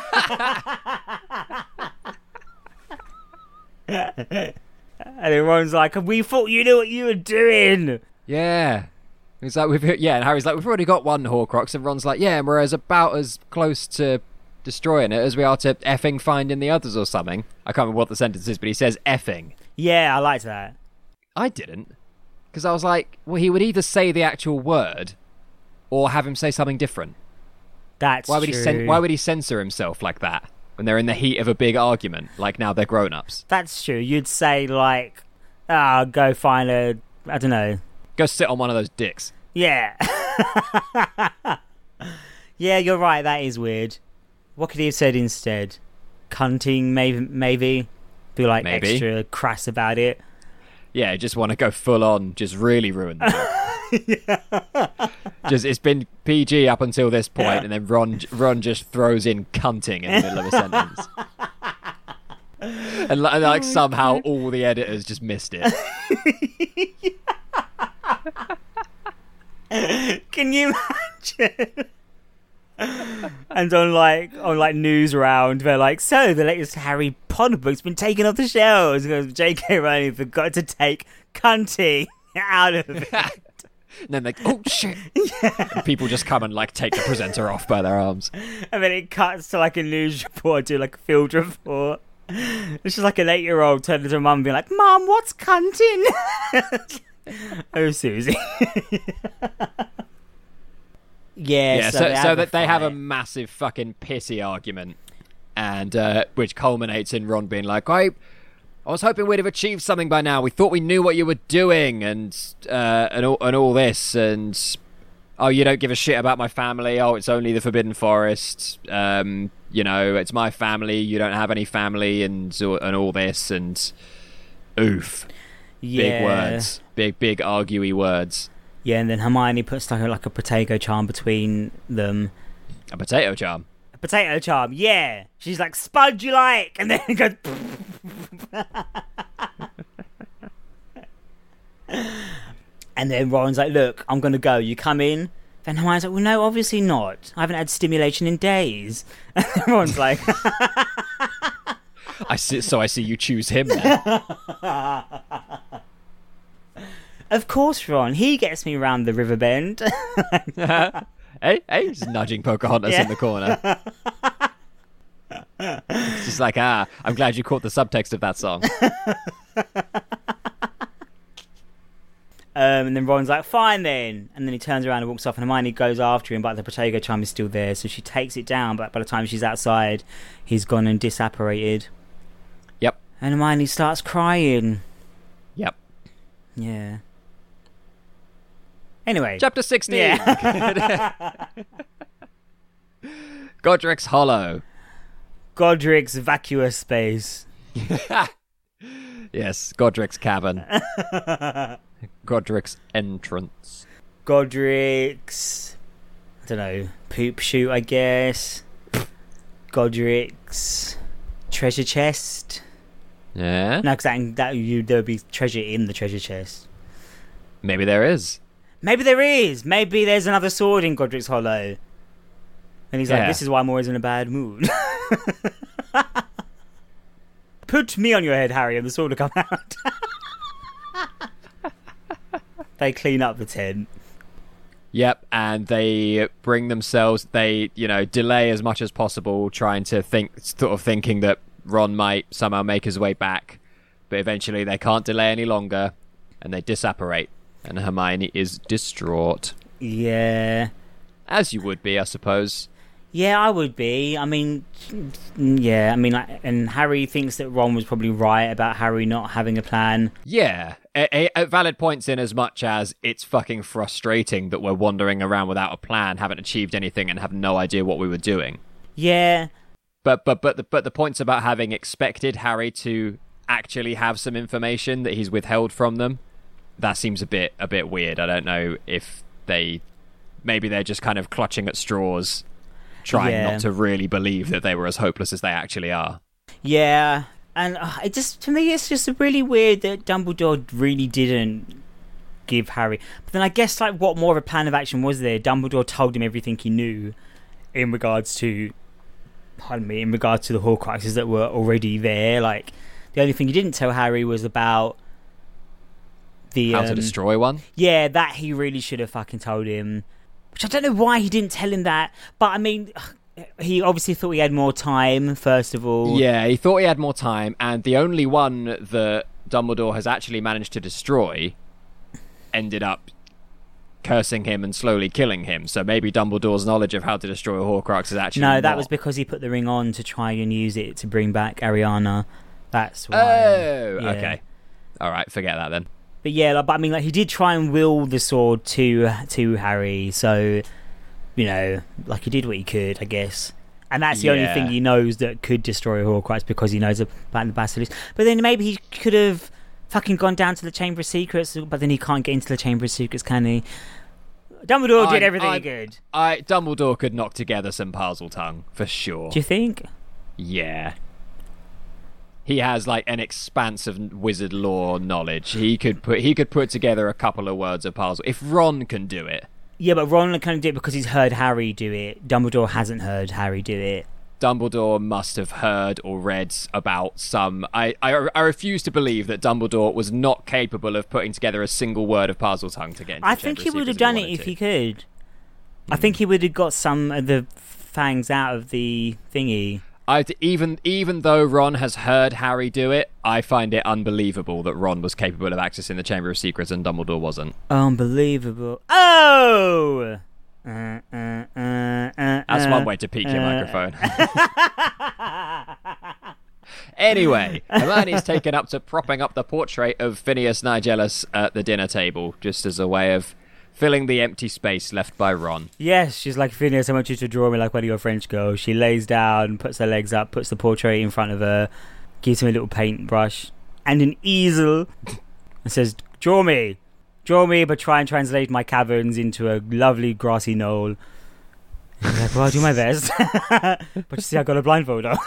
And then Ron's like, we thought you knew what you were doing. Yeah. He's like, we've yeah, and Harry's like, we've already got one Horcrux, and Ron's like, yeah, and we're as about as close to destroying it as we are to effing finding the others or something. I can't remember what the sentence is, but he says effing. Yeah, I liked that. I didn't. Because I was like, well, he would either say the actual word or have him say something different. That's why would true. he cen- Why would he censor himself like that when they're in the heat of a big argument? Like now they're grown-ups. That's true. You'd say, like, ah, oh, go find a, I don't know. Go sit on one of those dicks. Yeah. Yeah, you're right. That is weird. What could he have said instead? Cunting, maybe? Maybe. Be like maybe. Extra crass about it. Yeah, just want to go full on, just really ruin the book. Yeah. Just it's been P G up until this point, and then Ron Ron just throws in cunting in the middle of a sentence, and, and like somehow all the editors just missed it. Can you imagine? And on like on like news round, they're like, so the latest Harry Potter book's been taken off the shelves because J K Rowling forgot to take cunting out of it. And then like, oh shit! Yeah. And people just come and like take the presenter off by their arms. And then it cuts to like a news report, do like a field report. It's just like an eight-year-old turning to her mum and being like, "Mum, what's cunting?" Oh, Susie. Yeah, yeah, so, so, they, so have that they have a fight. massive fucking pissy argument, and uh, which culminates in Ron being like, "I, I was hoping we'd have achieved something by now. We thought we knew what you were doing, and uh, and all and all this, and oh, you don't give a shit about my family. Oh, it's only the Forbidden Forest. Um, you know, it's my family. You don't have any family, and and all this, and oof, Yeah. big words, big big arguey words." Yeah, and then Hermione puts like a, like a potato charm between them. A potato charm. A potato charm, yeah. She's like, "Spud you like," and then it goes. And then Ron's like, "Look, I'm gonna go. You come in." Then Hermione's like, "Well, no, obviously not. I haven't had stimulation in days." And then Ron's like, I see. So I see you choose him then. "Of course, Ron. He gets me round the river bend." Hey, hey, just nudging Pocahontas Yeah. in the corner. It's just like, ah, I'm glad you caught the subtext of that song. Um, and then Ron's like, "Fine then." And then he turns around and walks off, and Hermione goes after him, but the potato charm is still there. So she takes it down, but by the time she's outside, he's gone and disapparated. Yep. And Hermione starts crying. Yep. Yeah. Anyway. Chapter sixteen. Yeah. Godric's Hollow. Godric's vacuous space. Yes, Godric's Cavern. Godric's Entrance. Godric's, I don't know, poop shoot, I guess. Godric's treasure chest. Yeah. No, because that, that you there'll be treasure in the treasure chest. Maybe there is. Maybe there is. Maybe there's another sword in Godric's Hollow. And he's like, Yeah. this is why I'm always in a bad mood. Put me on your head, Harry, and the sword will come out. They clean up the tent. Yep, and they bring themselves, they, you know, delay as much as possible, trying to think, sort of thinking that Ron might somehow make his way back. But eventually they can't delay any longer, and they disapparate. And Hermione is distraught. Yeah. As you would be, I suppose. Yeah, I would be. I mean, yeah, I mean, like, and Harry thinks that Ron was probably right about Harry not having a plan. Yeah, a, a, a valid points in as much as it's fucking frustrating that we're wandering around without a plan, haven't achieved anything, and have no idea what we were doing. Yeah. But but but the, but the points about having expected Harry to actually have some information that he's withheld from them, that seems a bit a bit weird. I don't know if they maybe they're just kind of clutching at straws, trying Yeah. not to really believe that they were as hopeless as they actually are. Yeah. And uh, it just, to me, it's just really weird that Dumbledore really didn't give Harry. But then I guess, like, what more of a plan of action was there? Dumbledore told him everything he knew in regards to, pardon me, in regards to the Horcruxes that were already there. Like, the only thing he didn't tell Harry was about the How um, to destroy one? Yeah, that he really should have fucking told him. Which I don't know why he didn't tell him that. But I mean, he obviously thought he had more time, first of all. Yeah, he thought he had more time, and the only one that Dumbledore has actually managed to destroy ended up cursing him and slowly killing him. So maybe Dumbledore's knowledge of how to destroy a Horcrux is actually No, that not- was because he put the ring on to try and use it to bring back Ariana. That's why. Oh, Yeah. okay. All right, forget that then. But yeah, like, but I mean, like, he did try and will the sword to to Harry, so, you know, like, he did what he could, I guess. And that's the only Yeah. thing he knows that could destroy a Horcrux, because he knows about the Basilisk. But then maybe he could have fucking gone down to the Chamber of Secrets, but then he can't get into the Chamber of Secrets, can he? Dumbledore did I'm- everything I'm- he could. I Dumbledore could knock together some Parseltongue for sure. Do you think? Yeah. He has like an expanse of wizard lore knowledge. He could put he could put together a couple of words of Parsel. If Ron can do it, Yeah, but Ron can do it because he's heard Harry do it. Dumbledore hasn't heard Harry do it. Dumbledore must have heard or read about some... I, I, I refuse to believe that Dumbledore was not capable of putting together a single word of Parseltongue to get into I the think Chamber he of would have Secrets done he it if wanted he to. could. I think he would have got some of the fangs out of the thingy. I, even, even though Ron has heard Harry do it, I find it unbelievable that Ron was capable of accessing the Chamber of Secrets and Dumbledore wasn't. Unbelievable. Oh! Uh, uh, uh, uh, That's uh, one way to peek your uh, microphone. Anyway, Hermione's taken up to propping up the portrait of Phineas Nigellus at the dinner table, just as a way of filling the empty space left by Ron. Yes, she's like, Phineas, I want you to draw me like one of your French girls. She lays down, puts her legs up, puts the portrait in front of her, gives him a little paintbrush and an easel, and says, draw me. Draw me, but try and translate my caverns into a lovely grassy knoll. He's like, well, I'll do my best. But you see, I got a blindfold on.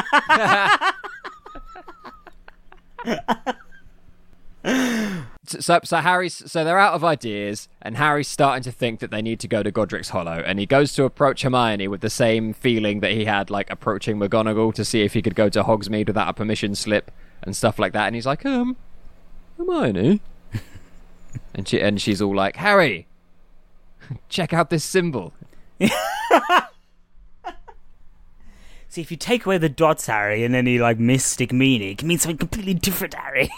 So, so Harry's, so they're out of ideas, and Harry's starting to think that they need to go to Godric's Hollow, and he goes to approach Hermione with the same feeling that he had, like approaching McGonagall to see if he could go to Hogsmeade without a permission slip and stuff like that. And he's like, um, Hermione, and she and she's all like, Harry, check out this symbol. See, if you take away the dots, Harry, and any, like, mystic meaning, it can mean something completely different, Harry.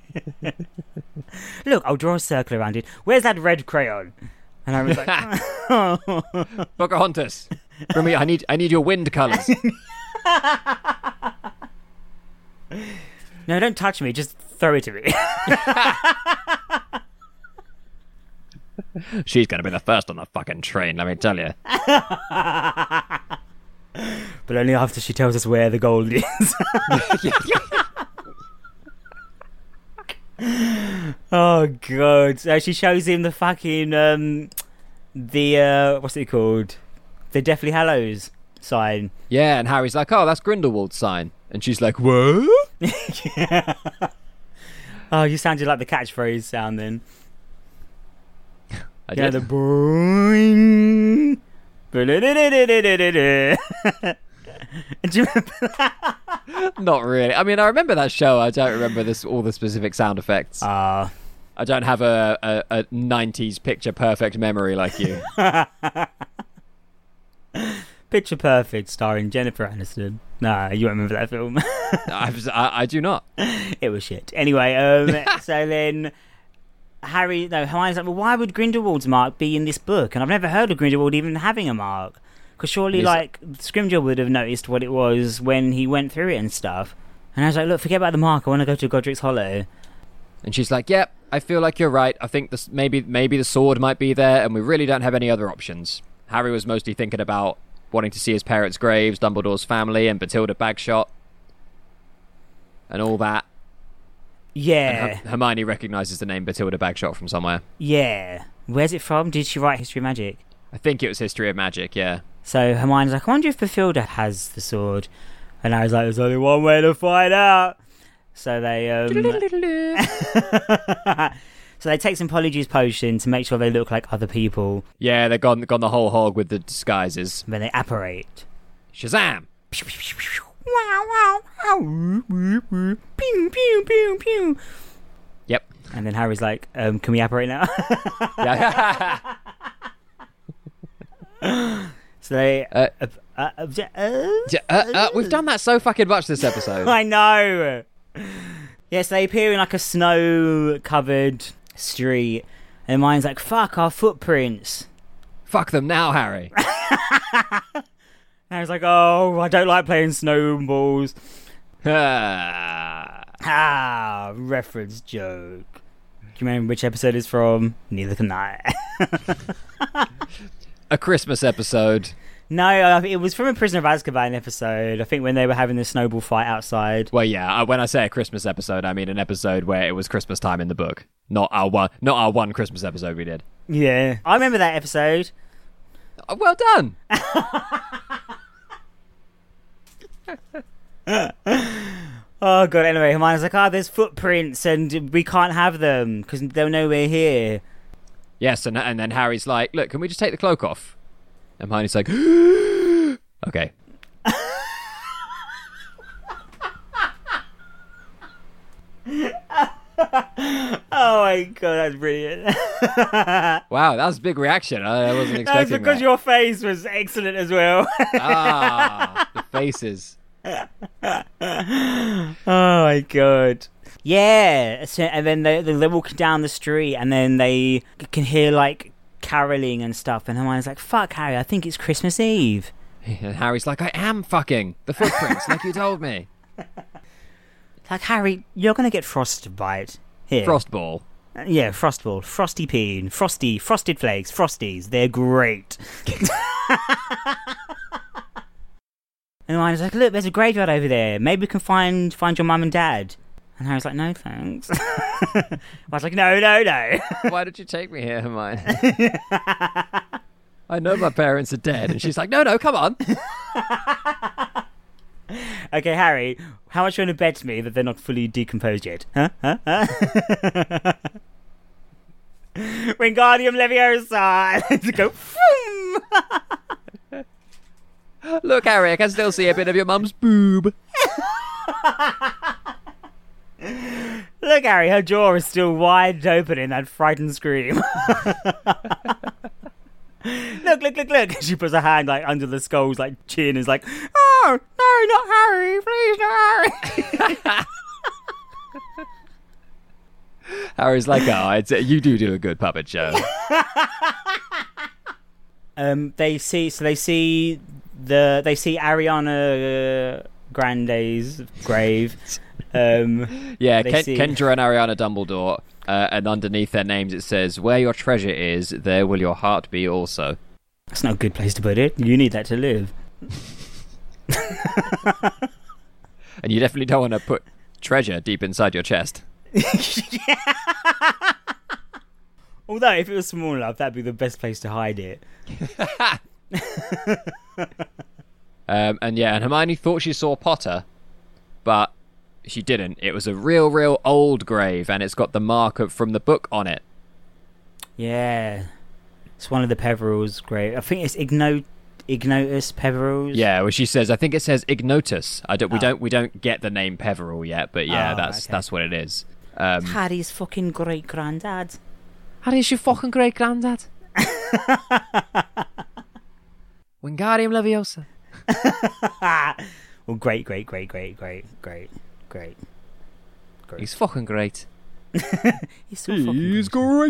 Look, I'll draw a circle around it. Where's that red crayon? And I was like, Pocahontas, for me, I need I need your wind colours. no, don't touch me, just throw it to me. She's gonna be the first on the fucking train, let me tell you. But only after she tells us where the gold is. Oh, God. So she shows him the fucking, um, the, uh, what's it called? The Deathly Hallows sign. Yeah, and Harry's like, oh, that's Grindelwald's sign. And she's like, what? Yeah. Oh, you sounded like the catchphrase sound then. I Yeah, did. the boing. Do you remember that? Not really. I mean, I remember that show. I don't remember this all the specific sound effects. Ah. I don't have a, a, a nineties picture perfect memory like you. Picture Perfect, starring Jennifer Aniston. Nah, you won't remember that film. I, I, I do not. It was shit. Anyway, um, so then Harry, no, Hermione's like, well, why would Grindelwald's mark be in this book? And I've never heard of Grindelwald even having a mark. Because surely, Yes. like, Scrimgeour would have noticed what it was when he went through it and stuff. And I was like, look, forget about the mark. I want to go to Godric's Hollow. And she's like, yep, I feel like you're right. I think this, maybe maybe the sword might be there, and we really don't have any other options. Harry was mostly thinking about wanting to see his parents' graves, Dumbledore's family, and Bathilda Bagshot, and all that. Yeah. And Her- Hermione recognises the name Bathilda Bagshot from somewhere. Yeah. Where's it from? Did she write History of Magic? I think it was History of Magic, yeah. So Hermione's like, I wonder if Bathilda has the sword. And I was like, there's only one way to find out. So they um So they take some Polyjuice potion to make sure they look like other people. Yeah, they've gone, gone the whole hog with the disguises. Then they apparate. Shazam! Wow, wow, wow. Pew, pew, pew, pew. Yep. And then Harry's like, um, can we apparate now? Yeah. So they... Uh, Uh, uh, uh, uh, uh, uh, we've done that so fucking much this episode. I know. Yes, they appear in like a snow-covered street, and mine's like, "Fuck our footprints." Fuck them now, Harry. And I was like, "Oh, I don't like playing snowballs." Ah. Ah, reference joke. Do you remember which episode it's from? Neither can I. A Christmas episode. No, uh, it was from a Prisoner of Azkaban episode. I think when they were having the snowball fight outside. Well, yeah. uh, When I say a Christmas episode, I mean an episode where it was Christmas time in the book, not our one, not our one Christmas episode we did. Yeah, I remember that episode. Uh, well done. Oh god. Anyway, Hermione's like, "Oh, there's footprints, and we can't have them because they're nowhere here." Yes, and and then Harry's like, "Look, can we just take the cloak off?" And Hermione's like, "Okay." Oh my god, that's brilliant. Wow, that was a big reaction. I I wasn't That's expecting because that. your face was excellent as well. Ah, the faces. Oh my god. Yeah, so, and then they, they're walking down the street, and then they can hear like caroling and stuff, and Hermione's like, "Fuck, Harry, I think it's Christmas Eve." And Harry's like, "I am fucking the footprints, like you told me." Like, Harry, you're gonna get frostbite here. Frostball. Uh, yeah, frostball, frosty peen, frosty, frosted flakes, frosties. They're great. And Hermione's like, "Look, there's a graveyard over there. Maybe we can find find your mum and dad." And Harry's like, "No, thanks." I was like, "No, no, no." Why did you take me here, Hermione? I know my parents are dead. And she's like, no, no, come on. Okay, Harry, how much you want to bet me that they're not fully decomposed yet? Huh? Huh? Huh? Wingardium Leviosa! To go, phoom! Look, Harry, I can still see a bit of your mum's boob. Look, Harry, her jaw is still wide open in that frightened scream. Look, look, look, look. She puts her hand like under the skull's like chin and is like, "Oh, no, not Harry, please, not Harry." Harry's like, oh, it's, you do do a good puppet show. Um, they see, so they see the, they see Ariana Grande's grave. Um, Yeah, They Ken- see- Kendra and Ariana Dumbledore, uh, and underneath their names it says, "Where your treasure is, there will your heart be also." That's not a good place to put it. You need that to live. And you definitely don't want to put treasure deep inside your chest. Although, if it was small enough, that'd be the best place to hide it. Um, and yeah, and Hermione thought she saw Potter, but she didn't. It was a real, real old grave, and it's got the mark of, from the book on it. Yeah. It's one of the Peverils' grave. I think it's Igno- Ignotus Peverils. Yeah, well, she says, I think it says Ignotus. I don't, we Oh. don't, we don't get the name Peveril yet, but yeah, Oh, that's okay. that's what it is. Um, Harry's fucking great granddad. Harry's your fucking great granddad. Wingardium Leviosa. Well, great, great, great, great, great, great, great. great. He's fucking great. He's so fucking good. great.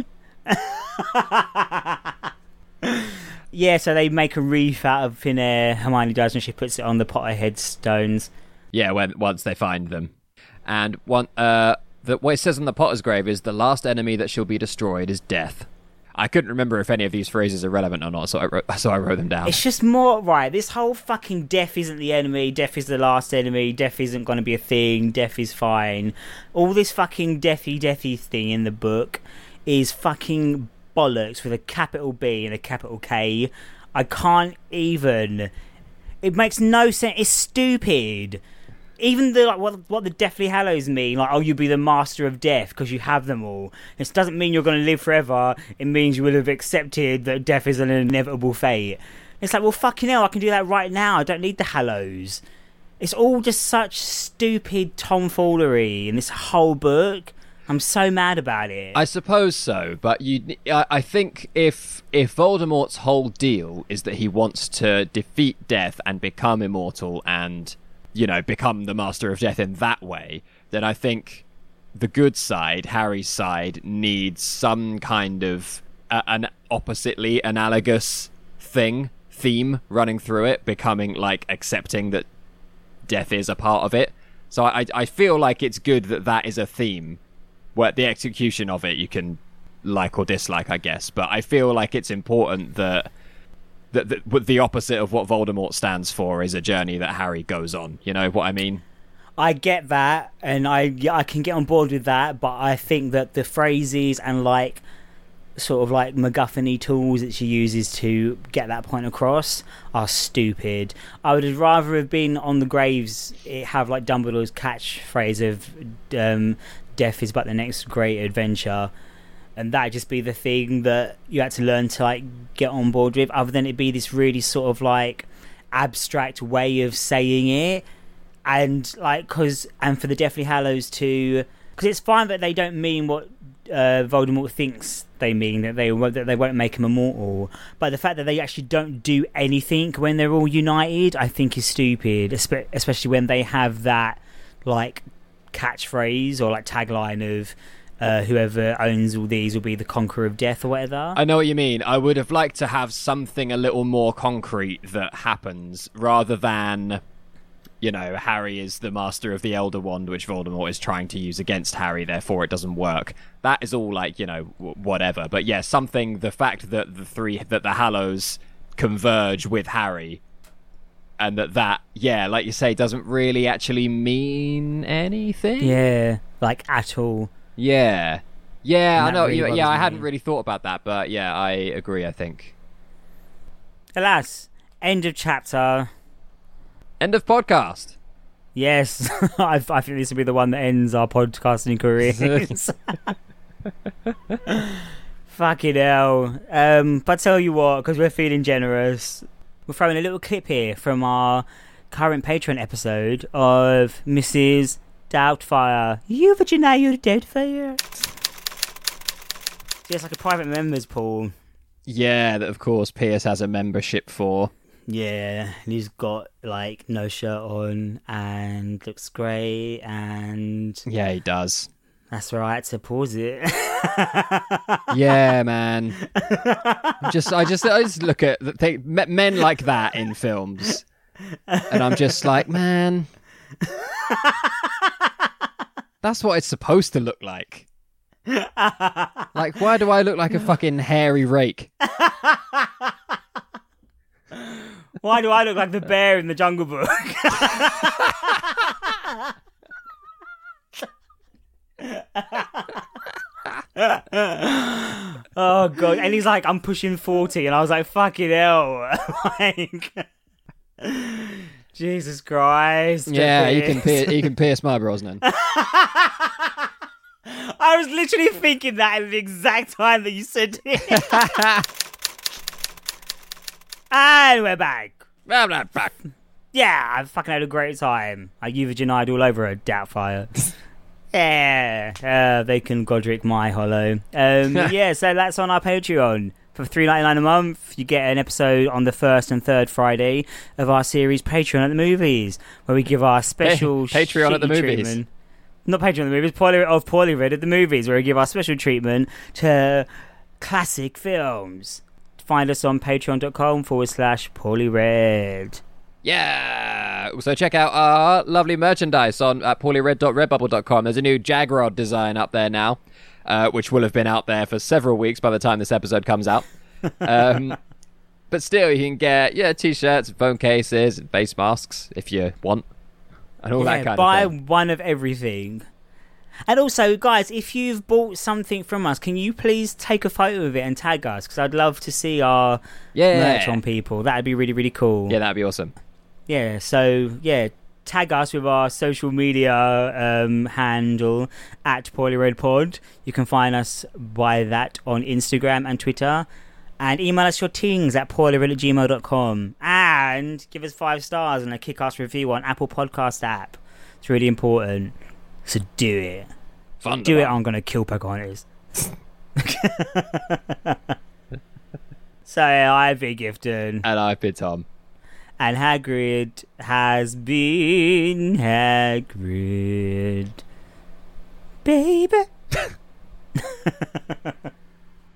Yeah, so they make a wreath out of thin air. Hermione does, and she puts it on the Potter headstones. Yeah, when once they find them, and one uh, the, what it says on the Potter's grave is the last enemy that shall be destroyed is death. I couldn't remember if any of these phrases are relevant or not, so I wrote, so I wrote them down. It's just more, right, this whole fucking death isn't the enemy, death is the last enemy, death isn't going to be a thing, death is fine. All this fucking deathy, deathy thing in the book is fucking bollocks with a capital B and a capital K. I can't even... It makes no sense. It's stupid. Even the like what what the Deathly Hallows mean, like, oh, you'll be the master of death because you have them all. This doesn't mean you're going to live forever. It means you will have accepted that death is an inevitable fate. It's like, well, fucking hell, I can do that right now. I don't need the Hallows. It's all just such stupid tomfoolery in this whole book. I'm so mad about it. I suppose so, but you, I, I think if if Voldemort's whole deal is that he wants to defeat death and become immortal and, you know, become the master of death in that way, then I think the good side, Harry's side, needs some kind of uh, an oppositely analogous thing, theme running through it, becoming like accepting that death is a part of it. So I, I feel like it's good that that is a theme. Well, the execution of it you can like or dislike, I guess, but I feel like it's important that that, that the opposite of what Voldemort stands for is a journey that Harry goes on. You know what I mean? I get that, and I yeah, I can get on board with that, but I think that the phrases and like sort of like MacGuffin-y tools that she uses to get that point across are stupid. I would have rather have been on the graves it have like Dumbledore's catchphrase of um, death is but the next great adventure, and that just be the thing that you had to learn to like get on board with, other than it be this really sort of like abstract way of saying it. And like, cause, and for the Deathly Hallows to, because it's fine that they don't mean what uh, Voldemort thinks they mean, that they that they won't make him immortal. But the fact that they actually don't do anything when they're all united, I think is stupid. Espe- especially when they have that like catchphrase or like tagline of uh, whoever owns all these will be the conqueror of death or whatever. I know what you mean. I would have liked to have something a little more concrete that happens rather than, you know, Harry is the master of the Elder Wand, which Voldemort is trying to use against Harry, therefore it doesn't work. That is all, like, you know, w- whatever. But yeah, something, the fact that the three, that the Hallows converge with Harry, and that that, yeah, like you say, doesn't really actually mean anything. Yeah, like at all. Yeah. Yeah, I And that know. really you- bothers yeah, I me. hadn't really thought about that, but yeah, I agree, I think. Alas, end of chapter. End of podcast. Yes, I, I think this will be the one that ends our podcasting careers. Fucking hell. Um, but tell you what, because we're feeling generous, we're throwing a little clip here from our current Patreon episode of Missus Doubtfire. You Virginia, you Doubtfire. So it's like a private members pool. Yeah, that of course Pierce has a membership for. Yeah, and he's got like no shirt on and looks great, and Yeah, he does. that's right to pause it. Yeah, man. I'm just, I just, I just look at they, men like that in films, and I'm just like, man, that's what it's supposed to look like. Like, why do I look like a fucking hairy rake? Why do I look like the bear in the Jungle Book? Oh god! And he's like, "I'm pushing forty," and I was like, "Fucking hell!" Like, Jesus Christ. Yeah, you can Chris. pierce, you can pierce my Brosnan. I was literally thinking that at the exact time that you said it. And we're back. I'm not back. Yeah, I fucking had a great time. I euthanied all over a Doubtfire. Yeah, uh, they can Godric my hollow. Um, yeah, so that's on our Patreon. For three dollars ninety-nine a month, you get an episode on the first and third Friday of our series Patreon at the Movies, where we give our special Hey, Patreon at the shitty Movies. treatment. Not Patreon at the Movies, Poorly, of Poorly Read at the Movies, where we give our special treatment to classic films. Find us on patreon.com forward slash Poorly Read. Yeah. So check out our lovely merchandise on at poorlyred dot redbubble dot com. There's a new Jagrod design up there now, uh, which will have been out there for several weeks by the time this episode comes out. Um, but still, you can get yeah t-shirts, phone cases, and face masks if you want, and all Yeah, that kind buy of thing. one of everything. And also, guys, if you've bought something from us, can you please take a photo of it and tag us? Because I'd love to see our Yeah. merch on people. That'd be really, really cool. Yeah, that'd be awesome. Yeah, so, yeah, tag us with our social media um, handle at Poorly Read Pod. You can find us by that on Instagram and Twitter. And email us your tings at poorlyread at gmail dot com. And give us five stars and a kick-ass review on Apple Podcast app. It's really important. So do it. Fun. Do it, I'm going to kill Pocahontas. So, I've been Gifton. And I've been Tom. And Hagrid has been Hagrid. Baby.